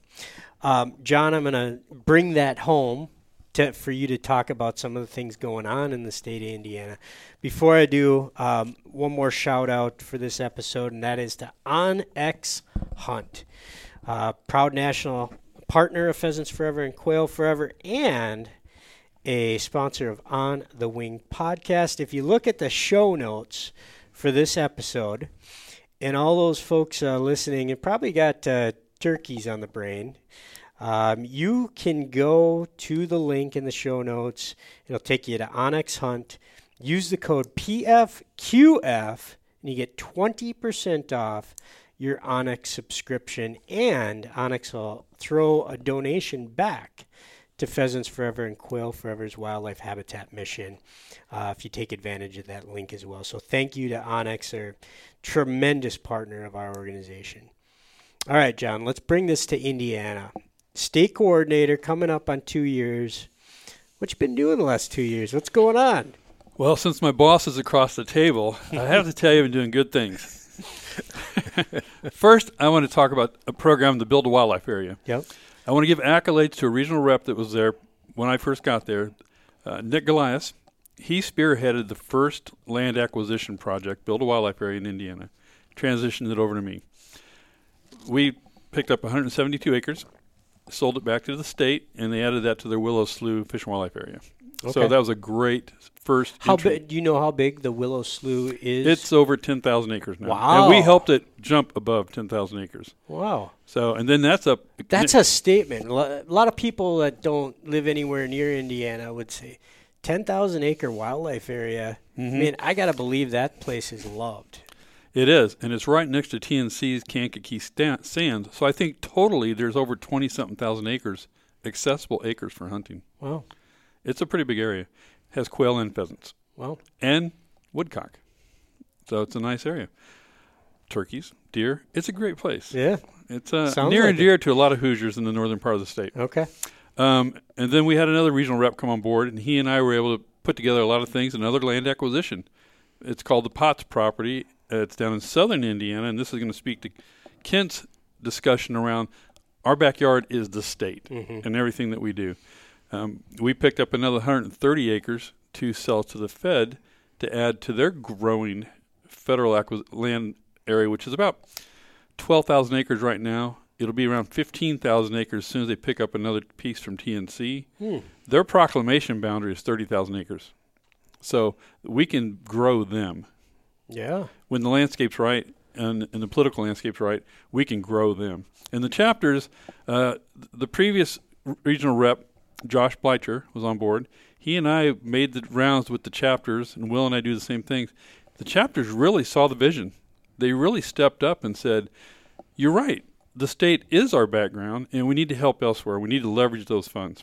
[SPEAKER 2] Um, John, I'm going to bring that home to, for you to talk about some of the things going on in the state of Indiana. Before I do, um, one more shout out for this episode, and that is to OnX Hunt, uh, proud national partner of Pheasants Forever and Quail Forever, and a sponsor of On the Wing podcast. If you look at the show notes for this episode, and all those folks uh, listening, and probably got uh, turkeys on the brain, um, you can go to the link in the show notes. It'll take you to OnX Hunt. Use the code P F Q F, and you get twenty percent off your OnX subscription, and OnX will throw a donation back to Pheasants Forever and Quail Forever's wildlife habitat mission uh, if you take advantage of that link as well. So thank you to OnX, they're tremendous partner of our organization. All right, John, let's bring this to Indiana. State coordinator coming up on two years. What you been doing the last two years? What's going on?
[SPEAKER 4] Well, since my boss is across the table, I have to tell you I've been doing good things. First, I want to talk about a program to build a wildlife area.
[SPEAKER 2] Yep.
[SPEAKER 4] I want to give accolades to a regional rep that was there when I first got there, uh, Nick Golias. He spearheaded the first land acquisition project, Build a Wildlife Area in Indiana, transitioned it over to me. We picked up one hundred seventy-two acres, sold it back to the state, and they added that to their Willow Slough Fish and Wildlife Area.
[SPEAKER 2] Okay.
[SPEAKER 4] So that was a great first
[SPEAKER 2] How
[SPEAKER 4] entry.
[SPEAKER 2] big? Do you know how big the Willow Slough is?
[SPEAKER 4] It's over ten thousand acres now.
[SPEAKER 2] Wow.
[SPEAKER 4] And we helped it jump above ten thousand acres.
[SPEAKER 2] Wow.
[SPEAKER 4] So, and then that's up.
[SPEAKER 2] That's a statement. A lo- a lot of people that don't live anywhere near Indiana would say ten thousand acre wildlife area.
[SPEAKER 4] Mm-hmm.
[SPEAKER 2] I mean, I got to believe that place is loved.
[SPEAKER 4] It is, and it's right next to T N C's Kankakee sta- Sand. So I think totally there's over twenty-something thousand acres, accessible acres for hunting.
[SPEAKER 2] Wow.
[SPEAKER 4] It's a pretty big area. Has quail and pheasants.
[SPEAKER 2] Well,
[SPEAKER 4] And woodcock. So it's a nice area. Turkeys, deer. It's a great place.
[SPEAKER 2] yeah.
[SPEAKER 4] It's uh,
[SPEAKER 2] Sounds
[SPEAKER 4] near
[SPEAKER 2] like
[SPEAKER 4] and dear to a lot of Hoosiers in the northern part of the state.
[SPEAKER 2] Okay.
[SPEAKER 4] Um, and then we had another regional rep come on board, and he and I were able to put together a lot of things, another land acquisition. It's called the Potts property. Uh, it's down in southern Indiana, and this is going to speak to Kent's discussion around our backyard is the state
[SPEAKER 2] Mm-hmm.
[SPEAKER 4] and everything that we do. Um, we picked up another one hundred thirty acres to sell to the Fed to add to their growing federal acquis- land area, which is about twelve thousand acres right now. It'll be around fifteen thousand acres as soon as they pick up another piece from T N C.
[SPEAKER 2] Hmm.
[SPEAKER 4] Their proclamation boundary is thirty thousand acres. So we can grow them.
[SPEAKER 2] Yeah.
[SPEAKER 4] When the landscape's right and, and the political landscape's right, we can grow them. And the chapters, uh, the previous regional rep, Josh Bleicher, was on board. He and I made the rounds with the chapters, and Will and I do the same things. The chapters really saw the vision. They really stepped up and said, you're right. The state is our background, and we need to help elsewhere. We need to leverage those funds.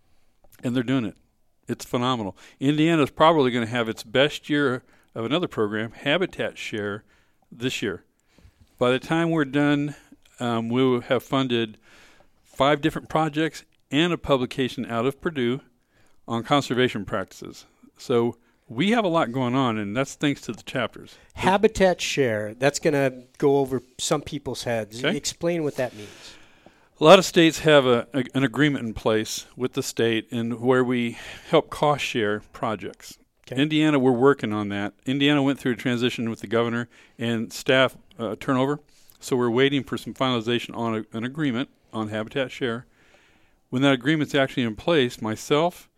[SPEAKER 4] And they're doing it. It's phenomenal. Indiana's probably going to have its best year of another program, Habitat Share, this year. By the time we're done, um, we will have funded five different projects and a publication out of Purdue on conservation practices. So we have a lot going on, and that's thanks to the chapters.
[SPEAKER 2] Habitat Share, that's going to go over some people's heads.
[SPEAKER 4] Okay.
[SPEAKER 2] Explain what that means.
[SPEAKER 4] A lot of states have a, a, an agreement in place with the state and where we help cost share projects.
[SPEAKER 2] Okay.
[SPEAKER 4] Indiana, we're working on that. Indiana went through a transition with the governor and staff uh, turnover, so we're waiting for some finalization on a, an agreement on Habitat Share. When that agreement's actually in place, myself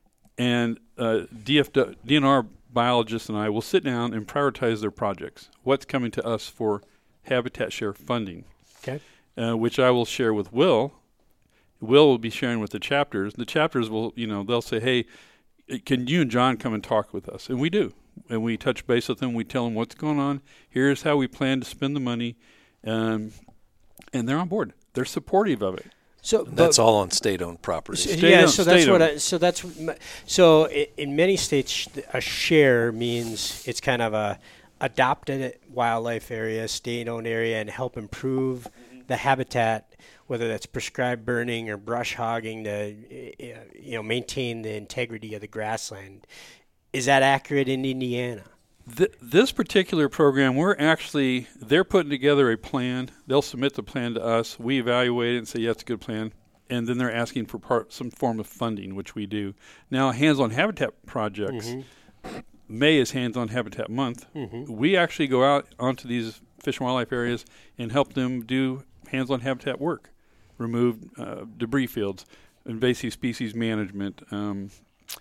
[SPEAKER 4] and uh, D F W, D N R biologists and I will sit down and prioritize their projects. What's coming to us for Habitat Share funding?
[SPEAKER 2] Okay.
[SPEAKER 4] Uh, which I will share with Will. Will will be sharing with the chapters. The chapters will, you know, they'll say, hey, can you and John come and talk with us? And we do. And we touch base with them. We tell them what's going on. Here's how we plan to spend the money. Um, and they're on board. They're supportive of it.
[SPEAKER 2] So
[SPEAKER 3] And that's all on state-owned property.
[SPEAKER 2] So,
[SPEAKER 4] State
[SPEAKER 2] yeah,
[SPEAKER 4] owned,
[SPEAKER 2] so that's
[SPEAKER 4] state
[SPEAKER 2] what
[SPEAKER 4] owned.
[SPEAKER 2] I, so that's m- so i- in many states sh- a share means it's kind of a adopted wildlife area, state-owned area, and help improve the habitat, whether that's prescribed burning or brush hogging to uh, you know maintain the integrity of the grassland. Is that accurate in Indiana?
[SPEAKER 4] Th- this particular program, we're actually, they're putting together a plan. They'll submit the plan to us. We evaluate it and say, yeah, it's a good plan. And then they're asking for part, some form of funding, which we do. Now, hands-on habitat projects,
[SPEAKER 2] Mm-hmm.
[SPEAKER 4] May is hands-on habitat month.
[SPEAKER 2] Mm-hmm.
[SPEAKER 4] We actually go out onto these fish and wildlife areas and help them do hands-on habitat work, remove uh, debris fields, invasive species management, um,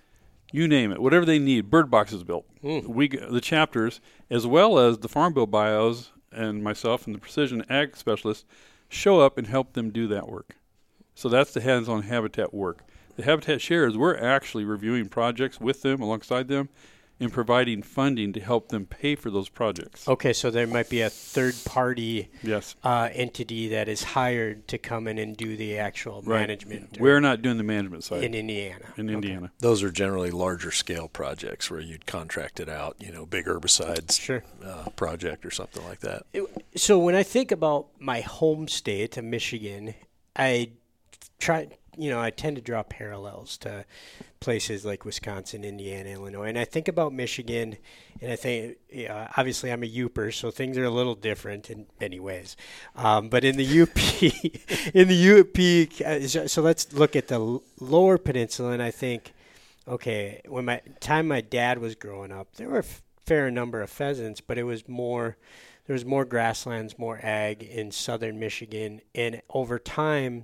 [SPEAKER 4] you name it, whatever they need. Bird boxes built.
[SPEAKER 2] Mm.
[SPEAKER 4] We g- the chapters, as well as the Farm Bill bios and myself and the precision ag specialists, show up and help them do that work. So that's the hands-on habitat work. The Habitat Shares, we're actually reviewing projects with them, alongside them, and providing funding to help them pay for those projects.
[SPEAKER 2] Okay, so there might be a third-party
[SPEAKER 4] Yes.
[SPEAKER 2] uh, entity that is hired to come in and do the actual
[SPEAKER 4] Right.
[SPEAKER 2] management. or-
[SPEAKER 4] We're not doing the management side
[SPEAKER 2] in Indiana.
[SPEAKER 4] in
[SPEAKER 2] Okay.
[SPEAKER 4] Indiana.
[SPEAKER 3] Those are generally larger scale projects where you'd contract it out, you know, big herbicides
[SPEAKER 2] Sure.
[SPEAKER 3] uh, project or something like that.
[SPEAKER 2] So when I think about my home state of Michigan, I try, you know, I tend to draw parallels to places like Wisconsin, Indiana, Illinois, and I think about Michigan, and I think, yeah, obviously I'm a Youper, so things are a little different in many ways. Um, but in the U P, in the U P, uh, so, so let's look at the l- lower peninsula, and I think, okay, when my time my dad was growing up, there were a f- fair number of pheasants, but it was more. There was more grasslands, more ag in southern Michigan, and over time,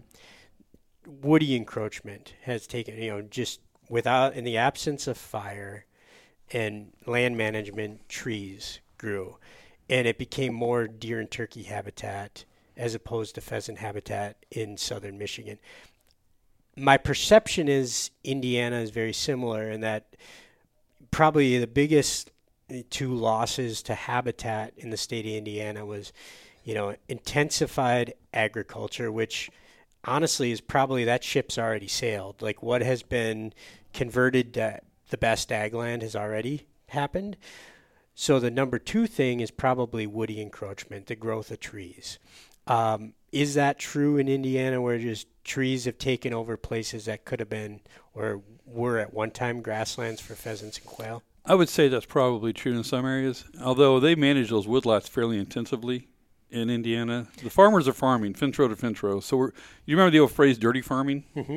[SPEAKER 2] woody encroachment has taken, you know, just without, in the absence of fire and land management, trees grew, and it became more deer and turkey habitat as opposed to pheasant habitat in southern Michigan. My perception is Indiana is very similar in that probably the biggest two losses to habitat in the state of Indiana was, you know, intensified agriculture, which honestly is probably that ship's already sailed. Like what has been converted to the best ag land has already happened. So the number two thing is probably woody encroachment, the growth of trees. Um, is that true in Indiana where just trees have taken over places that could have been or were at one time grasslands for pheasants and quail?
[SPEAKER 4] I would say that's probably true in some areas, although they manage those woodlots fairly intensively in Indiana. The farmers are farming, fence row to fence row. So we're, you remember the old phrase dirty farming?
[SPEAKER 2] Mm-hmm.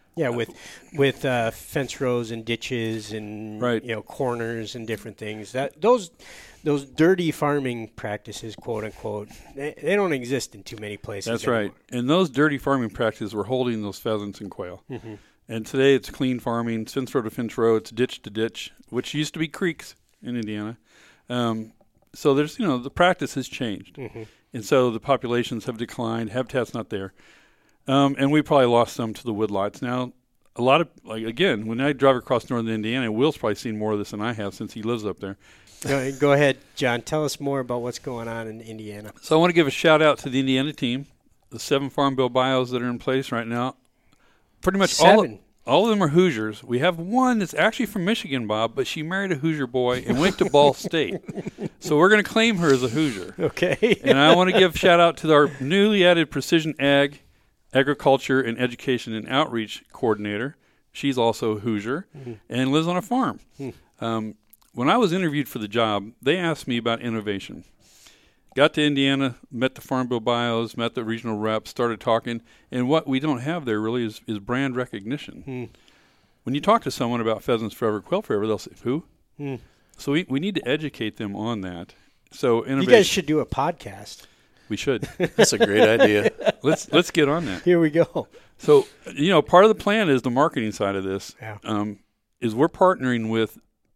[SPEAKER 2] Yeah, with with uh, fence rows and ditches and
[SPEAKER 4] Right.
[SPEAKER 2] you know corners and different things. That those those dirty farming practices, quote unquote, they, they don't exist in too many places.
[SPEAKER 4] That's
[SPEAKER 2] anymore.
[SPEAKER 4] right. And those dirty farming practices were holding those pheasants and quail.
[SPEAKER 2] Mm-hmm.
[SPEAKER 4] And today it's clean farming, fence row to fence row, it's ditch to ditch, which used to be creeks in Indiana. Um, so there's, you know, the practice has changed.
[SPEAKER 2] Mm-hmm.
[SPEAKER 4] And so the populations have declined, habitat's not there. Um, and we probably lost some to the woodlots. Now, a lot of, like, again, when I drive across northern Indiana, Will's probably seen more of this than I have since he lives up there.
[SPEAKER 2] Go, go ahead, John. Tell us more about what's going on in Indiana.
[SPEAKER 4] So I want to give a shout out to the Indiana team, the seven Farm Bill bios that are in place right now. Pretty much all of,
[SPEAKER 2] Seven.
[SPEAKER 4] all of them are Hoosiers. We have one that's actually from Michigan, Bob, but she married a Hoosier boy and went to Ball State. So we're going to claim her as a Hoosier.
[SPEAKER 2] Okay.
[SPEAKER 4] And I want to give shout out to our newly added Precision Ag, Agriculture and Education and Outreach Coordinator. She's also a Hoosier mm-hmm. and lives on a farm. Mm-hmm. Um, when I was interviewed for the job, they asked me about innovation. Got to Indiana, met the Farm Bill bios, met the regional reps, started talking, and what we don't have there really is, is brand recognition. Mm. When you talk to someone about Pheasants Forever, Quail Forever, they'll say, who? Mm. So we, we need to educate them on that. So innovation.
[SPEAKER 2] You guys should do a podcast.
[SPEAKER 4] We should.
[SPEAKER 3] That's a great idea.
[SPEAKER 4] Let's let's get on that.
[SPEAKER 2] Here we go.
[SPEAKER 4] So, you know, part of the plan is the marketing side of this.
[SPEAKER 2] Yeah.
[SPEAKER 4] Um, is we're partnering with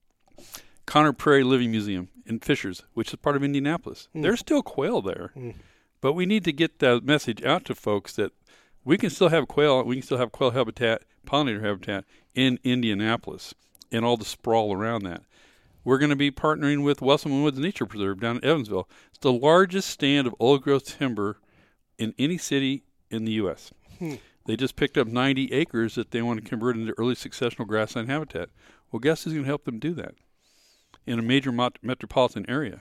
[SPEAKER 4] Conner Prairie Living Museum in Fishers, which is part of Indianapolis. Mm. There's still quail there. Mm. But we need to get that message out to folks that we can still have quail, we can still have quail habitat, pollinator habitat in Indianapolis and all the sprawl around that. We're going to be partnering with Wesselman Woods Nature Preserve down in Evansville. It's the largest stand of old-growth timber in any city in the U S Hmm. They just picked up ninety acres that they want to convert into early successional grassland habitat. Well, guess who's going to help them do that? In a major mot- metropolitan area,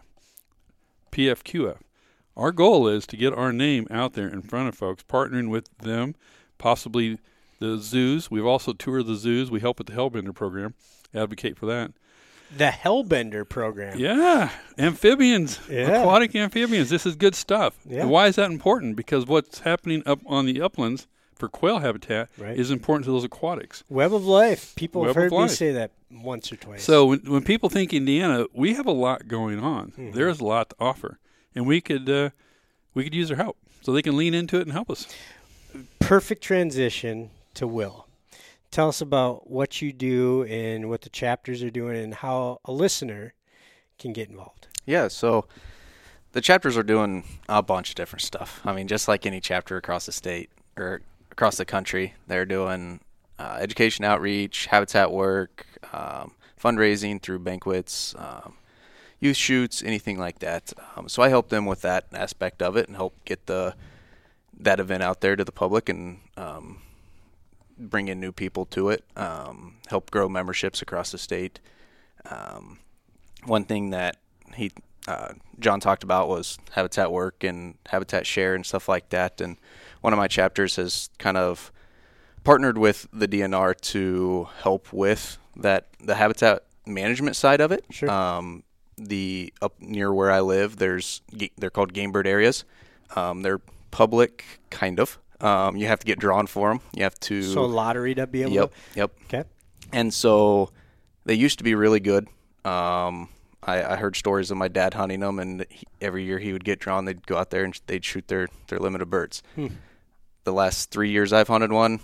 [SPEAKER 4] P F Q F. Our goal is to get our name out there in front of folks, partnering with them, possibly the zoos. We've also toured the zoos. We help with the Hellbender program, advocate for that.
[SPEAKER 2] The Hellbender program.
[SPEAKER 4] Yeah, amphibians,
[SPEAKER 2] yeah.
[SPEAKER 4] aquatic amphibians. This is good stuff.
[SPEAKER 2] Yeah.
[SPEAKER 4] And why is that important? Because what's happening up on the uplands for quail habitat
[SPEAKER 2] right.
[SPEAKER 4] is important to those aquatics.
[SPEAKER 2] Web of life. People
[SPEAKER 4] Web
[SPEAKER 2] have heard
[SPEAKER 4] of
[SPEAKER 2] me
[SPEAKER 4] life.
[SPEAKER 2] say that once or twice.
[SPEAKER 4] So when, when people think Indiana, we have a lot going on.
[SPEAKER 2] Mm-hmm.
[SPEAKER 4] There's a lot to offer, and we could uh, we could use their help so they can lean into it and help us.
[SPEAKER 2] Perfect transition to Will. Tell us about what you do and what the chapters are doing and how a listener can get involved.
[SPEAKER 5] Yeah, so the chapters are doing a bunch of different stuff. I mean, just like any chapter across the state or across the country, they're doing uh, education outreach, habitat work, um, fundraising through banquets, um, youth shoots, anything like that. Um, so I help them with that aspect of it and help get the that event out there to the public and um, bring in new people to it, um, help grow memberships across the state. Um, one thing that he uh, John talked about was habitat work and habitat share and stuff like that. And one of my chapters has kind of partnered with the D N R to help with that the habitat management side of it.
[SPEAKER 2] Sure.
[SPEAKER 5] Um, the up near where I live, there's they're called game bird areas. Um, they're public, kind of. Um, you have to get drawn for them. You have to.
[SPEAKER 2] So lottery to be able
[SPEAKER 5] Yep.
[SPEAKER 2] to.
[SPEAKER 5] Yep.
[SPEAKER 2] Okay.
[SPEAKER 5] And so they used to be really good. Um, I, I heard stories of my dad hunting them, and he, every year he would get drawn. They'd go out there and they'd shoot their, their limit of birds.
[SPEAKER 2] Hmm.
[SPEAKER 5] The last three years I've hunted one,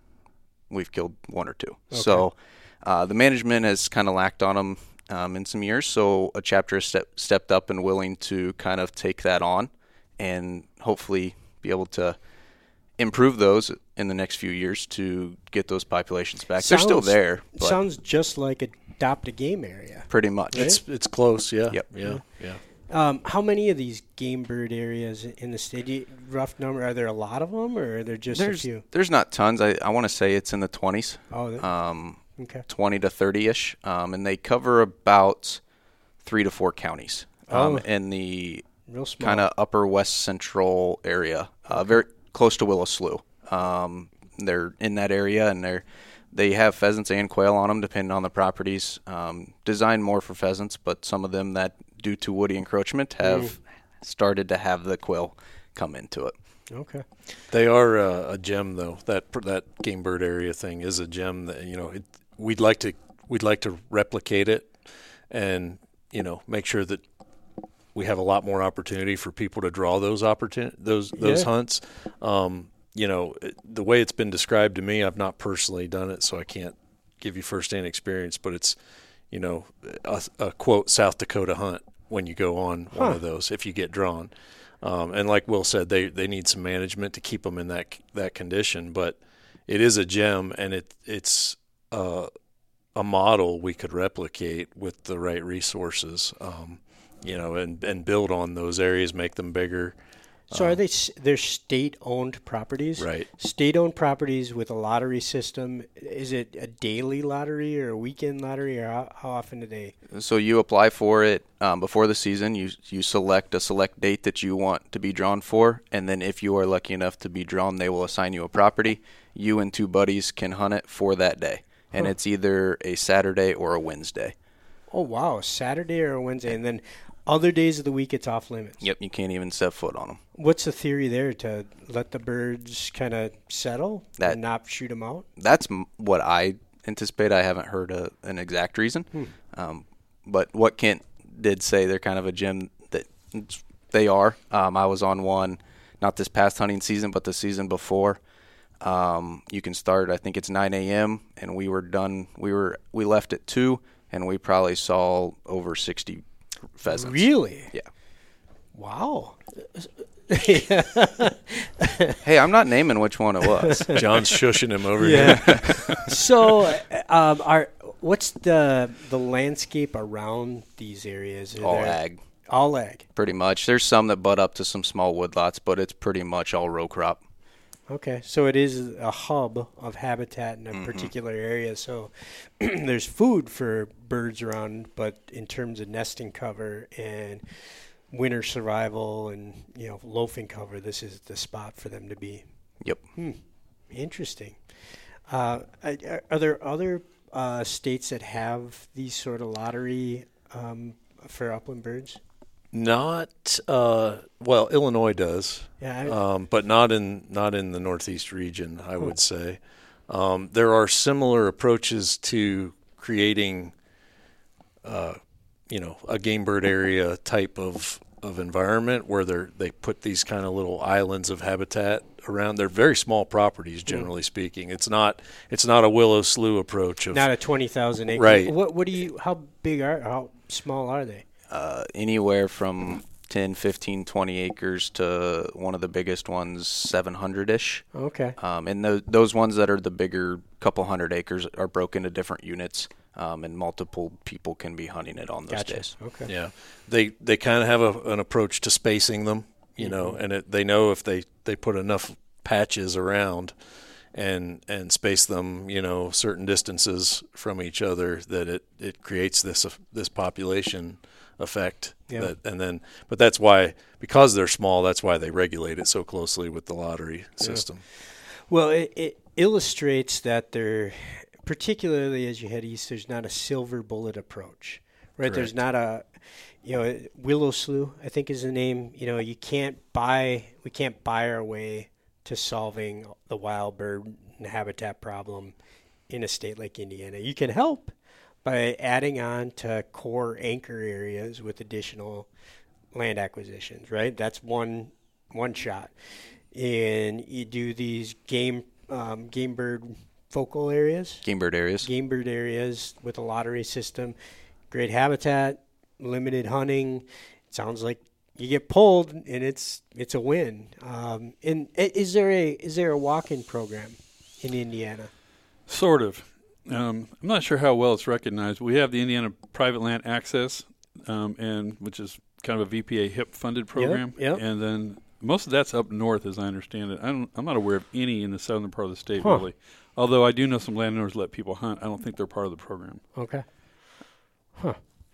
[SPEAKER 5] we've killed one or two.
[SPEAKER 2] Okay.
[SPEAKER 5] So uh, the management has kind of lacked on them um, in some years. So a chapter has step, stepped up and willing to kind of take that on and hopefully be able to improve those in the next few years to get those populations back.
[SPEAKER 2] Sounds,
[SPEAKER 5] They're still there. But
[SPEAKER 2] sounds just like Adopt a Game area.
[SPEAKER 5] pretty much.
[SPEAKER 3] It's it's close, yeah.
[SPEAKER 5] Yep.
[SPEAKER 3] Yeah, yeah.
[SPEAKER 2] Um, how many of these game bird areas in the state? Do you- Rough number? Are there a lot of them, or are there just
[SPEAKER 5] There's
[SPEAKER 2] a few?
[SPEAKER 5] there's not tons. I, I want to say it's in the twenties,
[SPEAKER 2] Oh, there-
[SPEAKER 5] um,
[SPEAKER 2] okay.
[SPEAKER 5] twenty to thirty-ish, um, and they cover about three to four counties um,
[SPEAKER 2] Oh.
[SPEAKER 5] in the
[SPEAKER 2] Real small.
[SPEAKER 5] kind of upper west central area, uh, very close to Willow Slough. Um, they're in that area, and they're they have pheasants and quail on them, depending on the properties. Um, designed more for pheasants, but some of them that, due to woody encroachment, have
[SPEAKER 2] Mm.
[SPEAKER 5] started to have the quail come into it.
[SPEAKER 2] Okay.
[SPEAKER 3] They are uh, a gem, though. That that game bird area thing is a gem that you know. It, we'd like to we'd like to replicate it, and you know, make sure that we have a lot more opportunity for people to draw those opportun those those
[SPEAKER 2] Yeah.
[SPEAKER 3] hunts. Um, you know, it- the way it's been described to me, I've not personally done it, so I can't give you firsthand experience. But it's, you know, a, a quote South Dakota hunt when you go on one
[SPEAKER 2] Huh.
[SPEAKER 3] of those if you get drawn. Um, and like Will said, they, they need some management to keep them in that that condition. But it is a gem, and it it's uh, a model we could replicate with the right resources. Um, you know, and, and build on those areas, make them bigger.
[SPEAKER 2] So are they s- they're state-owned properties?
[SPEAKER 3] Right.
[SPEAKER 2] State-owned properties with a lottery system. Is it a daily lottery or a weekend lottery, or how, how often do they?
[SPEAKER 5] So you apply for it um, before the season. You you select a select date that you want to be drawn for, and then if you are lucky enough to be drawn, they will assign you a property. You and two buddies can hunt it for that day, and
[SPEAKER 2] Huh.
[SPEAKER 5] it's either a Saturday or a Wednesday.
[SPEAKER 2] Oh wow, Saturday or a Wednesday, and then other days of the week it's off limits.
[SPEAKER 5] Yep, you can't even set foot on them.
[SPEAKER 2] What's the theory there, to let the birds kind of settle
[SPEAKER 5] That-
[SPEAKER 2] and not shoot them out?
[SPEAKER 5] That's m- what I anticipate. I haven't heard a, an exact reason, um, but what Kent did say, they're kind of a gym that it's- they are. Um, I was on one, not this past hunting season, but the season before. Um, you can start. I think it's nine a m and we were done. We were we left at two, and we probably saw over sixty pheasants.
[SPEAKER 2] Really?
[SPEAKER 5] Yeah.
[SPEAKER 2] Wow.
[SPEAKER 5] Hey, I'm not naming which one it was.
[SPEAKER 3] John's shushing him over here.
[SPEAKER 2] So, um, are what's the the landscape around these areas? Are
[SPEAKER 5] All
[SPEAKER 2] there-
[SPEAKER 5] ag,
[SPEAKER 2] All ag.
[SPEAKER 5] pretty much. There's some that butt up to some small woodlots, but it's pretty much all row crop.
[SPEAKER 2] Okay, so it is a hub of habitat in a
[SPEAKER 5] Mm-hmm.
[SPEAKER 2] particular area. So there's food for birds around, but in terms of nesting cover and winter survival and you know loafing cover, this is the spot for them to be.
[SPEAKER 5] Yep.
[SPEAKER 2] Interesting. Uh, are, are there other uh, states that have these sort of lottery um, for upland birds?
[SPEAKER 3] Not uh, well, Illinois does.
[SPEAKER 2] Yeah. I,
[SPEAKER 3] um, but not in not in the Northeast region, I would say. Um, there are similar approaches to creating, uh, you know, a game bird area type of, of environment where they they put these kind of little islands of habitat around. They're very small properties, generally speaking. It's not it's not a willow slough approach of
[SPEAKER 2] not a twenty thousand acre.
[SPEAKER 3] Right.
[SPEAKER 2] What What do you? How big are? How small are they?
[SPEAKER 5] Uh, anywhere from ten, fifteen, twenty acres to one of the biggest ones, seven hundred-ish.
[SPEAKER 2] Okay.
[SPEAKER 5] Um, and those those ones that are the bigger, couple hundred acres, are broken into different units, um, and multiple people can be hunting it on those
[SPEAKER 2] Gotcha.
[SPEAKER 5] days.
[SPEAKER 2] Okay.
[SPEAKER 3] Yeah, they they kind of have a, an approach to spacing them, you know, and it, they know if they, they put enough patches around and and space them, you know, certain distances from each other, that it, it creates this uh, this population effect.
[SPEAKER 2] Yeah.
[SPEAKER 3] That, and then, but that's why, because they're small, that's why they regulate it so closely with the lottery system.
[SPEAKER 2] Well, it, it illustrates that there, particularly as you head east, there's not a silver bullet approach, right? There's
[SPEAKER 3] Correct.
[SPEAKER 2] not a, you know, willow slough, I think is the name. You know, you can't buy, we can't buy our way to solving the wild bird and habitat problem in a state like Indiana. You can help by adding on to core anchor areas with additional land acquisitions, right? That's one one shot. And you do these game um, game bird focal areas,
[SPEAKER 5] Game bird areas.
[SPEAKER 2] game bird areas with a lottery system, great habitat, limited hunting. It sounds like you get pulled and it's it's a win. Um, and i- is there a is there a walk-in program in Indiana?
[SPEAKER 4] Sort of. Um, I'm not sure how well it's recognized. We have the Indiana Private Land Access, um, and which is kind of a V P A H I P funded program.
[SPEAKER 2] yep.
[SPEAKER 4] And then most of that's up north, as I understand it. I don't, I'm not aware of any in the southern part of the state,
[SPEAKER 2] Huh.
[SPEAKER 4] really. Although I do know some landowners let people hunt. I don't think they're part of the program.
[SPEAKER 2] Okay. Huh.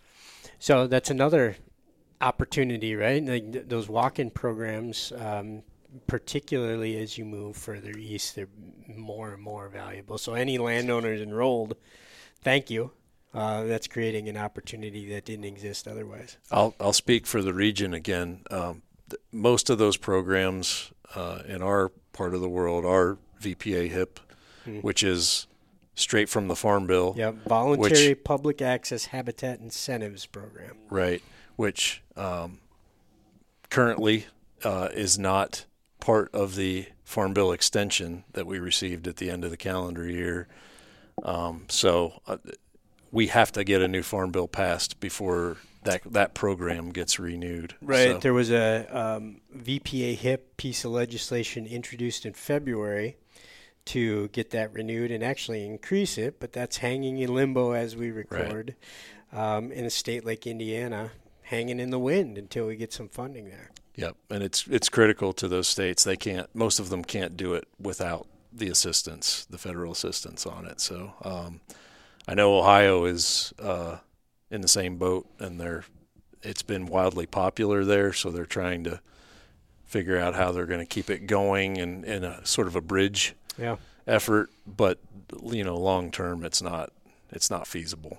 [SPEAKER 2] So that's another opportunity, right? Like th- those walk-in programs, um, particularly as you move further east, they're more and more valuable. So any landowners enrolled, thank you. Uh, that's creating an opportunity that didn't exist otherwise.
[SPEAKER 3] I'll I'll speak for the region again. Um, th- most of those programs uh, in our part of the world are V P A HIP,
[SPEAKER 2] Hmm.
[SPEAKER 3] which is straight from the Farm Bill.
[SPEAKER 2] Yeah, Voluntary
[SPEAKER 3] which,
[SPEAKER 2] Public Access Habitat Incentives Program.
[SPEAKER 3] Right, which um, currently uh, is not part of the Farm Bill extension that we received at the end of the calendar year. Um, so uh, we have to get a new Farm Bill passed before that that program gets renewed.
[SPEAKER 2] Right.
[SPEAKER 3] So,
[SPEAKER 2] There was a um, V P A HIP piece of legislation introduced in February to get that renewed and actually increase it, but that's hanging in limbo as we record um, in a state like Indiana, hanging in the wind until we get some funding there.
[SPEAKER 3] Yep, and it's it's critical to those states. They can't. Most of them can't do it without the assistance, the federal assistance on it. So um, I know Ohio is uh, in the same boat, and they're it's been wildly popular there. So they're trying to figure out how they're going to keep it going and in a sort of a bridge
[SPEAKER 2] Yeah.
[SPEAKER 3] effort. But you know, long term, it's not it's not feasible.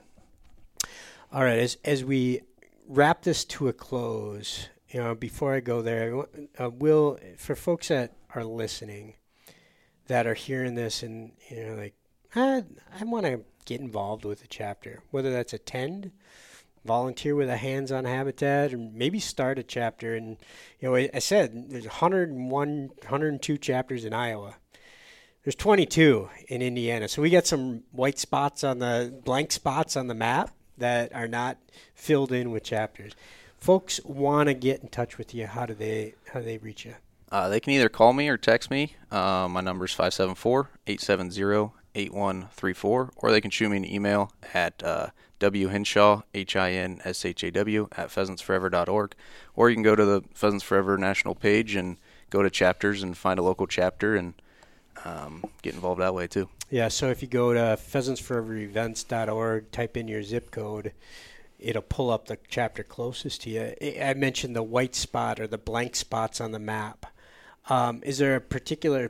[SPEAKER 2] All right. As as we wrap this to a close, you know, before I go there, I want- uh, Will, for folks that are listening, that are hearing this and, you know, like, I, I want to get involved with a chapter, whether that's attend, volunteer with a hands-on habitat, or maybe start a chapter. And, you know, I, I said there's one hundred one, one hundred two chapters in Iowa. There's twenty-two in Indiana. So we got some white spots on the, blank spots on the map that are not filled in with chapters. Folks want to get in touch with you. How do they, how do they reach you?
[SPEAKER 5] Uh, they can either call me or text me. Uh, my number is five seven four, eight seven zero, eight one three four, or they can shoot me an email at uh, whinshaw, H I N S H A W, at pheasants forever dot org, or you can go to the Pheasants Forever National page and go to chapters and find a local chapter and um, get involved that way too.
[SPEAKER 2] Yeah, so if you go to pheasants forever events dot org, type in your zip code, it'll pull up the chapter closest to you. I I mentioned the white spot or the blank spots on the map. Um, is there a particular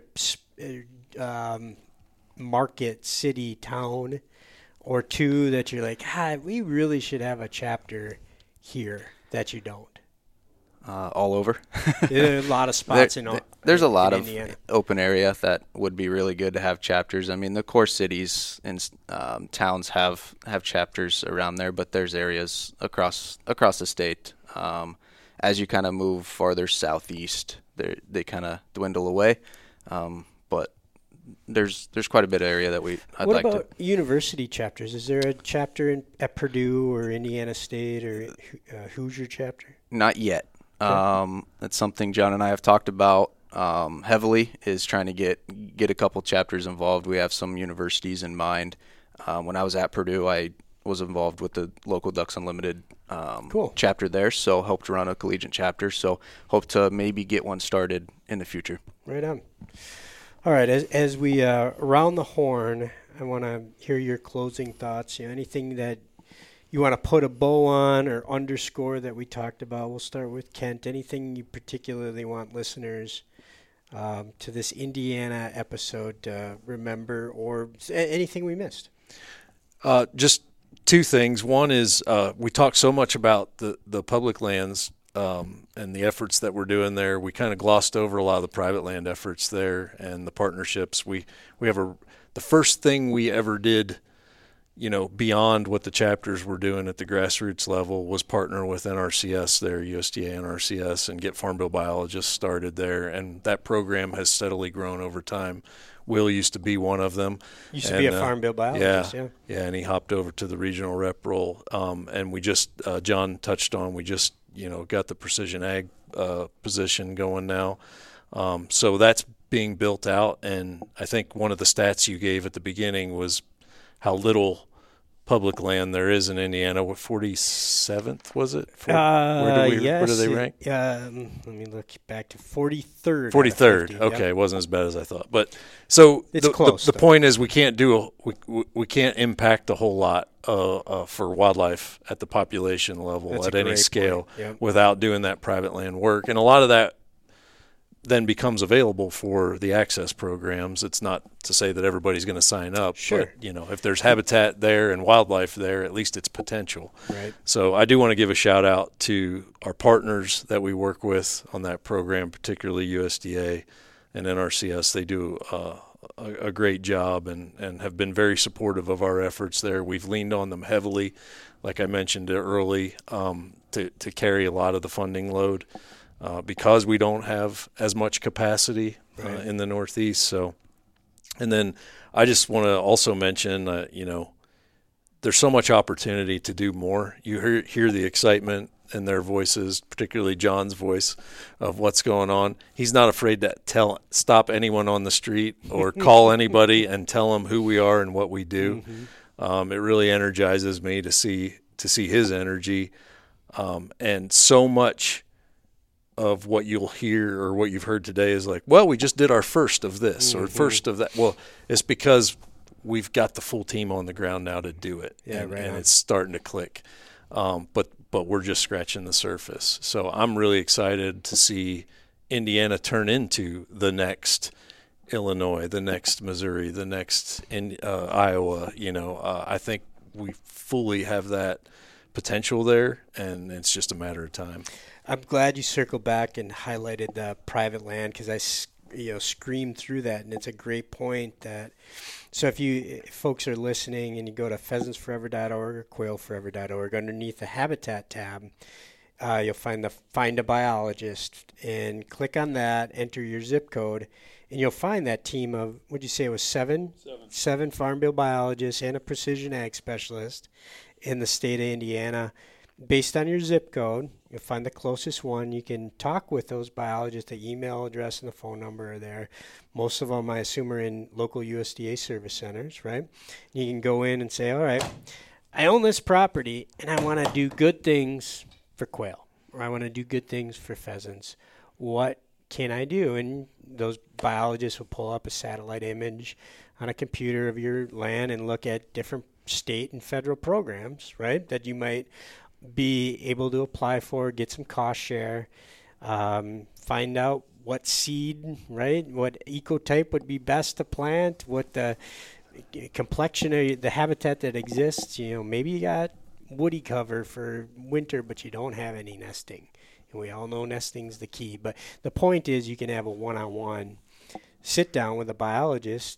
[SPEAKER 2] um, market, city, town, or two that you're like, ah, we really should have a chapter here that you don't?
[SPEAKER 5] Uh, all over.
[SPEAKER 2] There are a lot of spots
[SPEAKER 5] There-
[SPEAKER 2] in,
[SPEAKER 5] there- There's a
[SPEAKER 2] in
[SPEAKER 5] lot of
[SPEAKER 2] Indiana.
[SPEAKER 5] open area that would be really good to have chapters. I mean, the core cities and um, towns have, have chapters around there, but there's areas across across the state. Um, as you kind of move farther southeast, they they kind of dwindle away. Um, but there's there's quite a bit of area that we I'd
[SPEAKER 2] What
[SPEAKER 5] like
[SPEAKER 2] about
[SPEAKER 5] to.
[SPEAKER 2] university chapters? Is there a chapter in, at Purdue or Indiana State or uh, Hoosier chapter?
[SPEAKER 5] Not yet. Um, that's something John and I have talked about um, heavily, is trying to get get a couple chapters involved. We have some universities in mind. Um, when I was at Purdue, I was involved with the local Ducks Unlimited um,
[SPEAKER 2] Cool.
[SPEAKER 5] chapter there, so helped run a collegiate chapter. So hope to maybe get one started in the future.
[SPEAKER 2] Right on. All right, as as we uh, round the horn, I want to hear your closing thoughts. You know, anything that you want to put a bow on or underscore that we talked about. We'll start with Kent. Anything you particularly want listeners um, to this Indiana episode to remember, or a- anything we missed?
[SPEAKER 3] Uh, just two things. One is uh, we talked so much about the, the public lands um, and the efforts that we're doing there. We kind of glossed over a lot of the private land efforts there and the partnerships. We we have a the first thing we ever did, you know, beyond what the chapters were doing at the grassroots level, was partner with N R C S there, U S D A N R C S, and get Farm Bill biologists started there. And that program has steadily grown over time. Will used to be one of them.
[SPEAKER 2] Used to
[SPEAKER 3] And,
[SPEAKER 2] be a
[SPEAKER 3] uh,
[SPEAKER 2] Farm Bill biologist,
[SPEAKER 3] yeah,
[SPEAKER 2] yeah.
[SPEAKER 3] yeah, and he hopped over to the regional rep role. Um, and we just, uh, John touched on, we just, you know, got the precision ag uh, position going now. Um, so that's being built out. And I think one of the stats you gave at the beginning was how little public land there is in Indiana. What, forty-seventh was it? For, where do we?
[SPEAKER 2] Uh, yes,
[SPEAKER 3] where do they
[SPEAKER 2] it-
[SPEAKER 3] rank?
[SPEAKER 2] Um, let me look back to forty-third. out of
[SPEAKER 3] forty-third.
[SPEAKER 2] fifty,
[SPEAKER 3] Okay,
[SPEAKER 2] yeah.
[SPEAKER 3] it wasn't as bad as I thought. But so
[SPEAKER 2] It's
[SPEAKER 3] the,
[SPEAKER 2] close,
[SPEAKER 3] the, the
[SPEAKER 2] though.
[SPEAKER 3] point is, we can't do a, we we- we can't impact a whole lot uh, uh, for wildlife at the population level
[SPEAKER 2] That's a
[SPEAKER 3] at any
[SPEAKER 2] great
[SPEAKER 3] scale
[SPEAKER 2] point. Yep.
[SPEAKER 3] without doing that private land work. And a lot of that then becomes available for the access programs. It's not to say that everybody's going to sign up.
[SPEAKER 2] Sure.
[SPEAKER 3] But, you know, if there's habitat there and wildlife there, at least it's potential.
[SPEAKER 2] Right.
[SPEAKER 3] So I do want to give a shout out to our partners that we work with on that program, particularly U S D A and N R C S. They do uh, a, a great job and, and have been very supportive of our efforts there. We've leaned on them heavily, like I mentioned early, um, to, to carry a lot of the funding load. Uh, because we don't have as much capacity uh,
[SPEAKER 2] Right.
[SPEAKER 3] in the Northeast. So, and then I just want to also mention, uh, you know, there's so much opportunity to do more. You hear, hear the excitement in their voices, particularly John's voice, of what's going on. He's not afraid to tell, stop anyone on the street or call anybody and tell them who we are and what we do. Mm-hmm. Um, it really energizes me to see to see his energy, um, and so much of what you'll hear or what you've heard today is like, well, we just did our first of this
[SPEAKER 2] mm-hmm.
[SPEAKER 3] or first of that. Well, it's because we've got the full team on the ground now to do it.
[SPEAKER 2] Yeah,
[SPEAKER 3] and,
[SPEAKER 2] right
[SPEAKER 3] and
[SPEAKER 2] on.
[SPEAKER 3] it's starting to click. Um, but but we're just scratching the surface. So I'm really excited to see Indiana turn into the next Illinois, the next Missouri, the next in, uh, Iowa. You know, uh, I think we fully have that potential there, and it's just a matter of time.
[SPEAKER 2] I'm glad you circled back and highlighted the private land, because I, s- you know, screamed through that, and it's a great point. That so if you if folks are listening and you go to pheasants forever dot org or quail forever dot org, underneath the Habitat tab, uh, you'll find the Find a Biologist, and click on that, enter your zip code, and you'll find that team of, what'd you say it was, seven?
[SPEAKER 4] Seven.
[SPEAKER 2] Seven farm bill biologists and a precision ag specialist in the state of Indiana. Based on your zip code, you'll find the closest one. You can talk with those biologists. The email address and the phone number are there. Most of them, I assume, are in local U S D A service centers, right? You can go in and say, all right, I own this property, and I want to do good things for quail, or I want to do good things for pheasants. What can I do? And those biologists will pull up a satellite image on a computer of your land and look at different state and federal programs, right, that you might be able to apply for, get some cost share, um, find out what seed, right, what ecotype would be best to plant, what the complexion of the habitat that exists. You know, maybe you got woody cover for winter, but you don't have any nesting. And we all know nesting's the key. But the point is, you can have a one-on-one sit down with a biologist,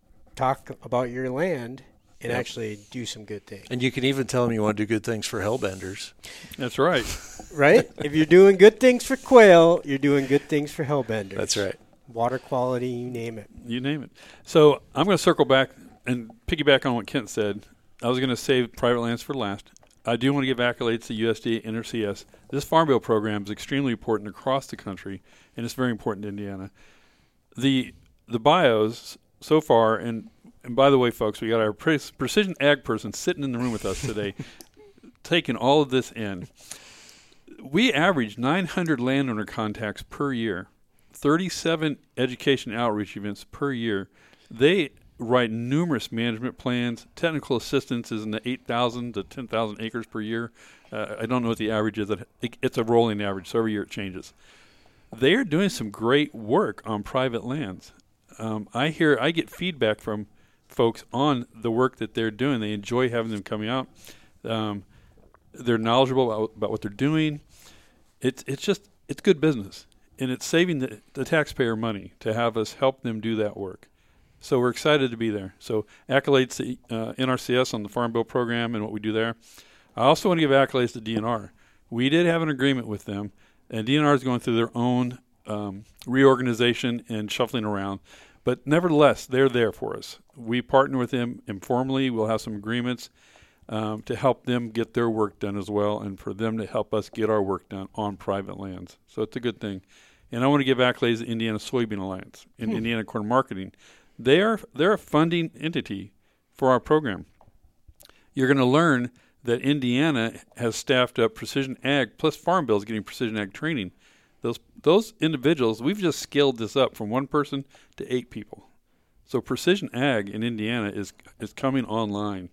[SPEAKER 2] talk about your land, and
[SPEAKER 3] Yep.
[SPEAKER 2] actually do some good things.
[SPEAKER 3] And you can even tell them you want to do good things for hellbenders.
[SPEAKER 4] That's right.
[SPEAKER 2] Right? If you're doing good things for quail, you're doing good things for hellbenders.
[SPEAKER 3] That's right.
[SPEAKER 2] Water quality, you name it.
[SPEAKER 4] You name it. So I'm going to circle back and piggyback on what Kent said. I was going to save private lands for last. I do want to give accolades to U S D A and N R C S. This Farm Bill program is extremely important across the country, and it's very important to Indiana. The the bios so far, and and by the way, folks, we got our pre- precision ag person sitting in the room with us today, taking all of this in. We average nine hundred landowner contacts per year, thirty-seven education outreach events per year. They write numerous management plans. Technical assistance is in the eight thousand to ten thousand acres per year. Uh, I don't know what the average is. It's a rolling average, so every year it changes. They are doing some great work on private lands. Um, I hear, I get feedback from folks on the work that they're doing. They enjoy having them coming out. Um, they're knowledgeable about, about what they're doing. It's it's just it's good business, and it's saving the, the taxpayer money to have us help them do that work. So we're excited to be there. So accolades to uh, N R C S on the Farm Bill program and what we do there. I also want to give accolades to D N R. We did have an agreement with them, and D N R is going through their own um, reorganization and shuffling around. But nevertheless, they're there for us. We partner with them informally. We'll have some agreements um, to help them get their work done as well, and for them to help us get our work done on private lands. So it's a good thing. And I want to give accolades to Indiana Soybean Alliance and
[SPEAKER 2] Hmm.
[SPEAKER 4] Indiana Corn Marketing. They are they're a funding entity for our program. You're going to learn that Indiana has staffed up Precision Ag plus Farm Bill is getting Precision Ag training. Those those individuals, we've just scaled this up from one person to eight people. So Precision Ag in Indiana is is coming online.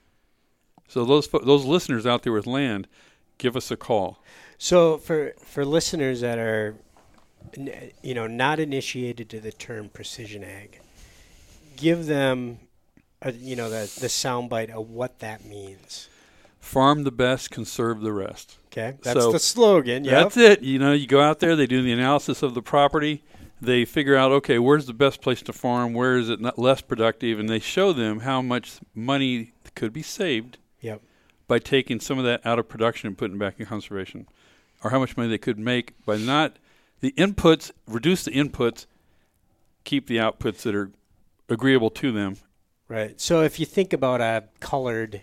[SPEAKER 4] So those fo- those listeners out there with land, give us a call.
[SPEAKER 2] So for for listeners that are n- you know, not initiated to the term precision ag, give them, a, you know, the the soundbite of what that means.
[SPEAKER 4] Farm the best, conserve the rest.
[SPEAKER 2] Okay, that's
[SPEAKER 4] So,
[SPEAKER 2] the slogan. Yep.
[SPEAKER 4] That's it. You know, you go out there, they do the analysis of the property, they figure out, okay, where's the best place to farm, where is it not less productive, and they show them how much money could be saved
[SPEAKER 2] Yep.
[SPEAKER 4] by taking some of that out of production and putting it back in conservation, or how much money they could make by not the inputs, reduce the inputs, keep the outputs that are agreeable to them.
[SPEAKER 2] Right. So if you think about a colored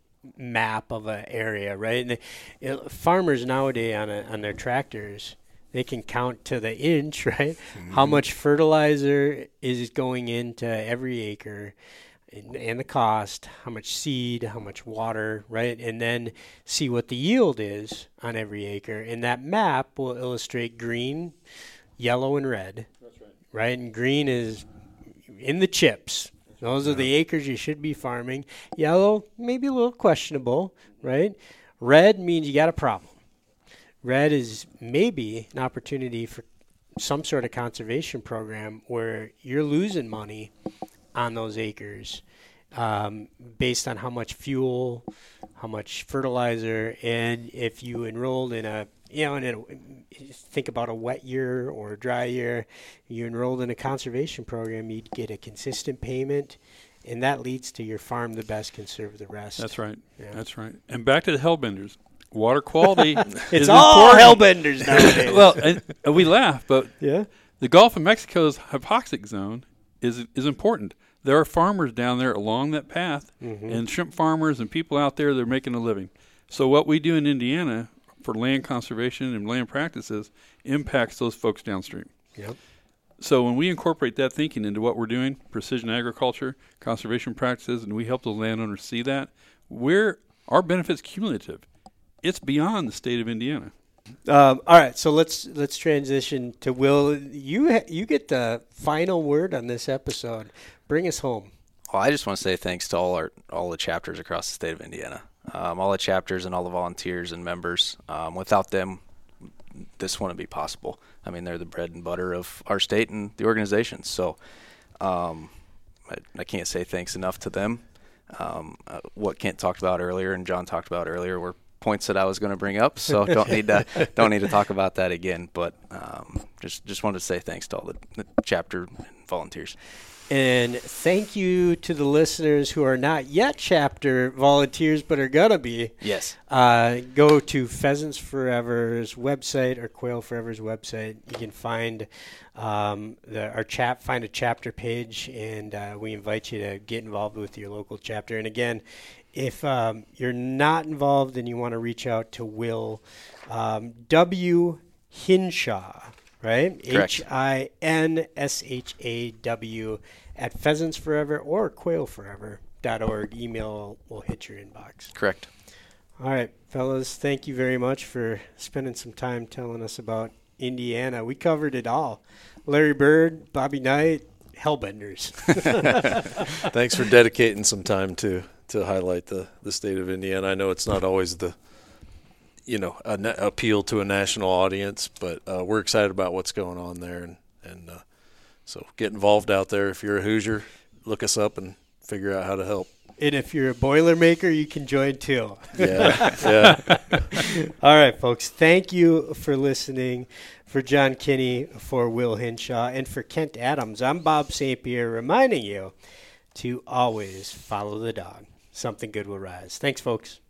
[SPEAKER 2] map of an area, right? And the, you know, farmers nowadays on a, on their tractors, they can count to the inch, right? Mm-hmm. How much fertilizer is going into every acre, and, and the cost, how much seed, how much water, right? And then see what the yield is on every acre. And that map will illustrate green, yellow, and red. That's right. Right? And green is in the chips. Those are the acres you should be farming. Yellow, maybe a little questionable, right? Red means you got a problem. Red is maybe an opportunity for some sort of conservation program where you're losing money on those acres um, based on how much fuel, how much fertilizer, and if you enrolled in a, you know, in a, think about a wet year or a dry year, you enrolled in a conservation program, you'd get a consistent payment, and that leads to your farm the best, conserve the rest.
[SPEAKER 4] That's right.
[SPEAKER 2] Yeah.
[SPEAKER 4] That's right. And back to the hellbenders. Water quality
[SPEAKER 2] It's
[SPEAKER 4] is
[SPEAKER 2] all
[SPEAKER 4] important.
[SPEAKER 2] hellbenders nowadays.
[SPEAKER 4] Well, and, and we laugh, but
[SPEAKER 2] yeah.
[SPEAKER 4] the Gulf of Mexico's hypoxic zone is is important. There are farmers down there along that path,
[SPEAKER 2] Mm-hmm.
[SPEAKER 4] and shrimp farmers and people out there that are making a living. So what we do in Indiana for land conservation and land practices impacts those folks downstream.
[SPEAKER 2] Yep.
[SPEAKER 4] So when we incorporate that thinking into what we're doing, precision agriculture, conservation practices, and we help the landowners see that, we're our benefit's cumulative. It's beyond the state of Indiana.
[SPEAKER 2] Um, all right, so let's let's transition to Will. You ha- you get the final word on this episode. Bring us home.
[SPEAKER 5] Well, I just want to say thanks to all our all the chapters across the state of Indiana, um, all the chapters and all the volunteers and members. Um, without them, this wouldn't be possible. I mean, they're the bread and butter of our state and the organization. So um, I, I can't say thanks enough to them. Um, uh, what Kent talked about earlier and John talked about earlier were points that I was going to bring up, so don't need to don't need to talk about that again. But um, just just wanted to say thanks to all the, the chapter and volunteers.
[SPEAKER 2] And thank you to the listeners who are not yet chapter volunteers but are going to be.
[SPEAKER 5] Yes.
[SPEAKER 2] Uh, go to Pheasants Forever's website or Quail Forever's website. You can find um, the, our chap, find a chapter page, and uh, we invite you to get involved with your local chapter. And again, if um, you're not involved and you want to reach out to Will, um, W. Hinshaw, right?
[SPEAKER 5] Correct.
[SPEAKER 2] H I N S H A W at Pheasants Forever or Quail Forever dot org. Email will hit your inbox.
[SPEAKER 5] Correct.
[SPEAKER 2] All right, fellas, thank you very much for spending some time telling us about Indiana. We covered it all. Larry Bird, Bobby Knight, Hellbenders.
[SPEAKER 3] Thanks for dedicating some time to to highlight the, the state of Indiana. I know it's not always the, you know, a na- appeal to a national audience, but uh, we're excited about what's going on there. And, and uh, so get involved out there. If you're a Hoosier, look us up and figure out how to help.
[SPEAKER 2] And if you're a Boilermaker, you can join too.
[SPEAKER 3] Yeah, yeah.
[SPEAKER 2] All right, folks, thank you for listening. For John Kinney, for Will Hinshaw, and for Kent Adams, I'm Bob Saint Pierre reminding you to always follow the dog. Something good will rise. Thanks, folks.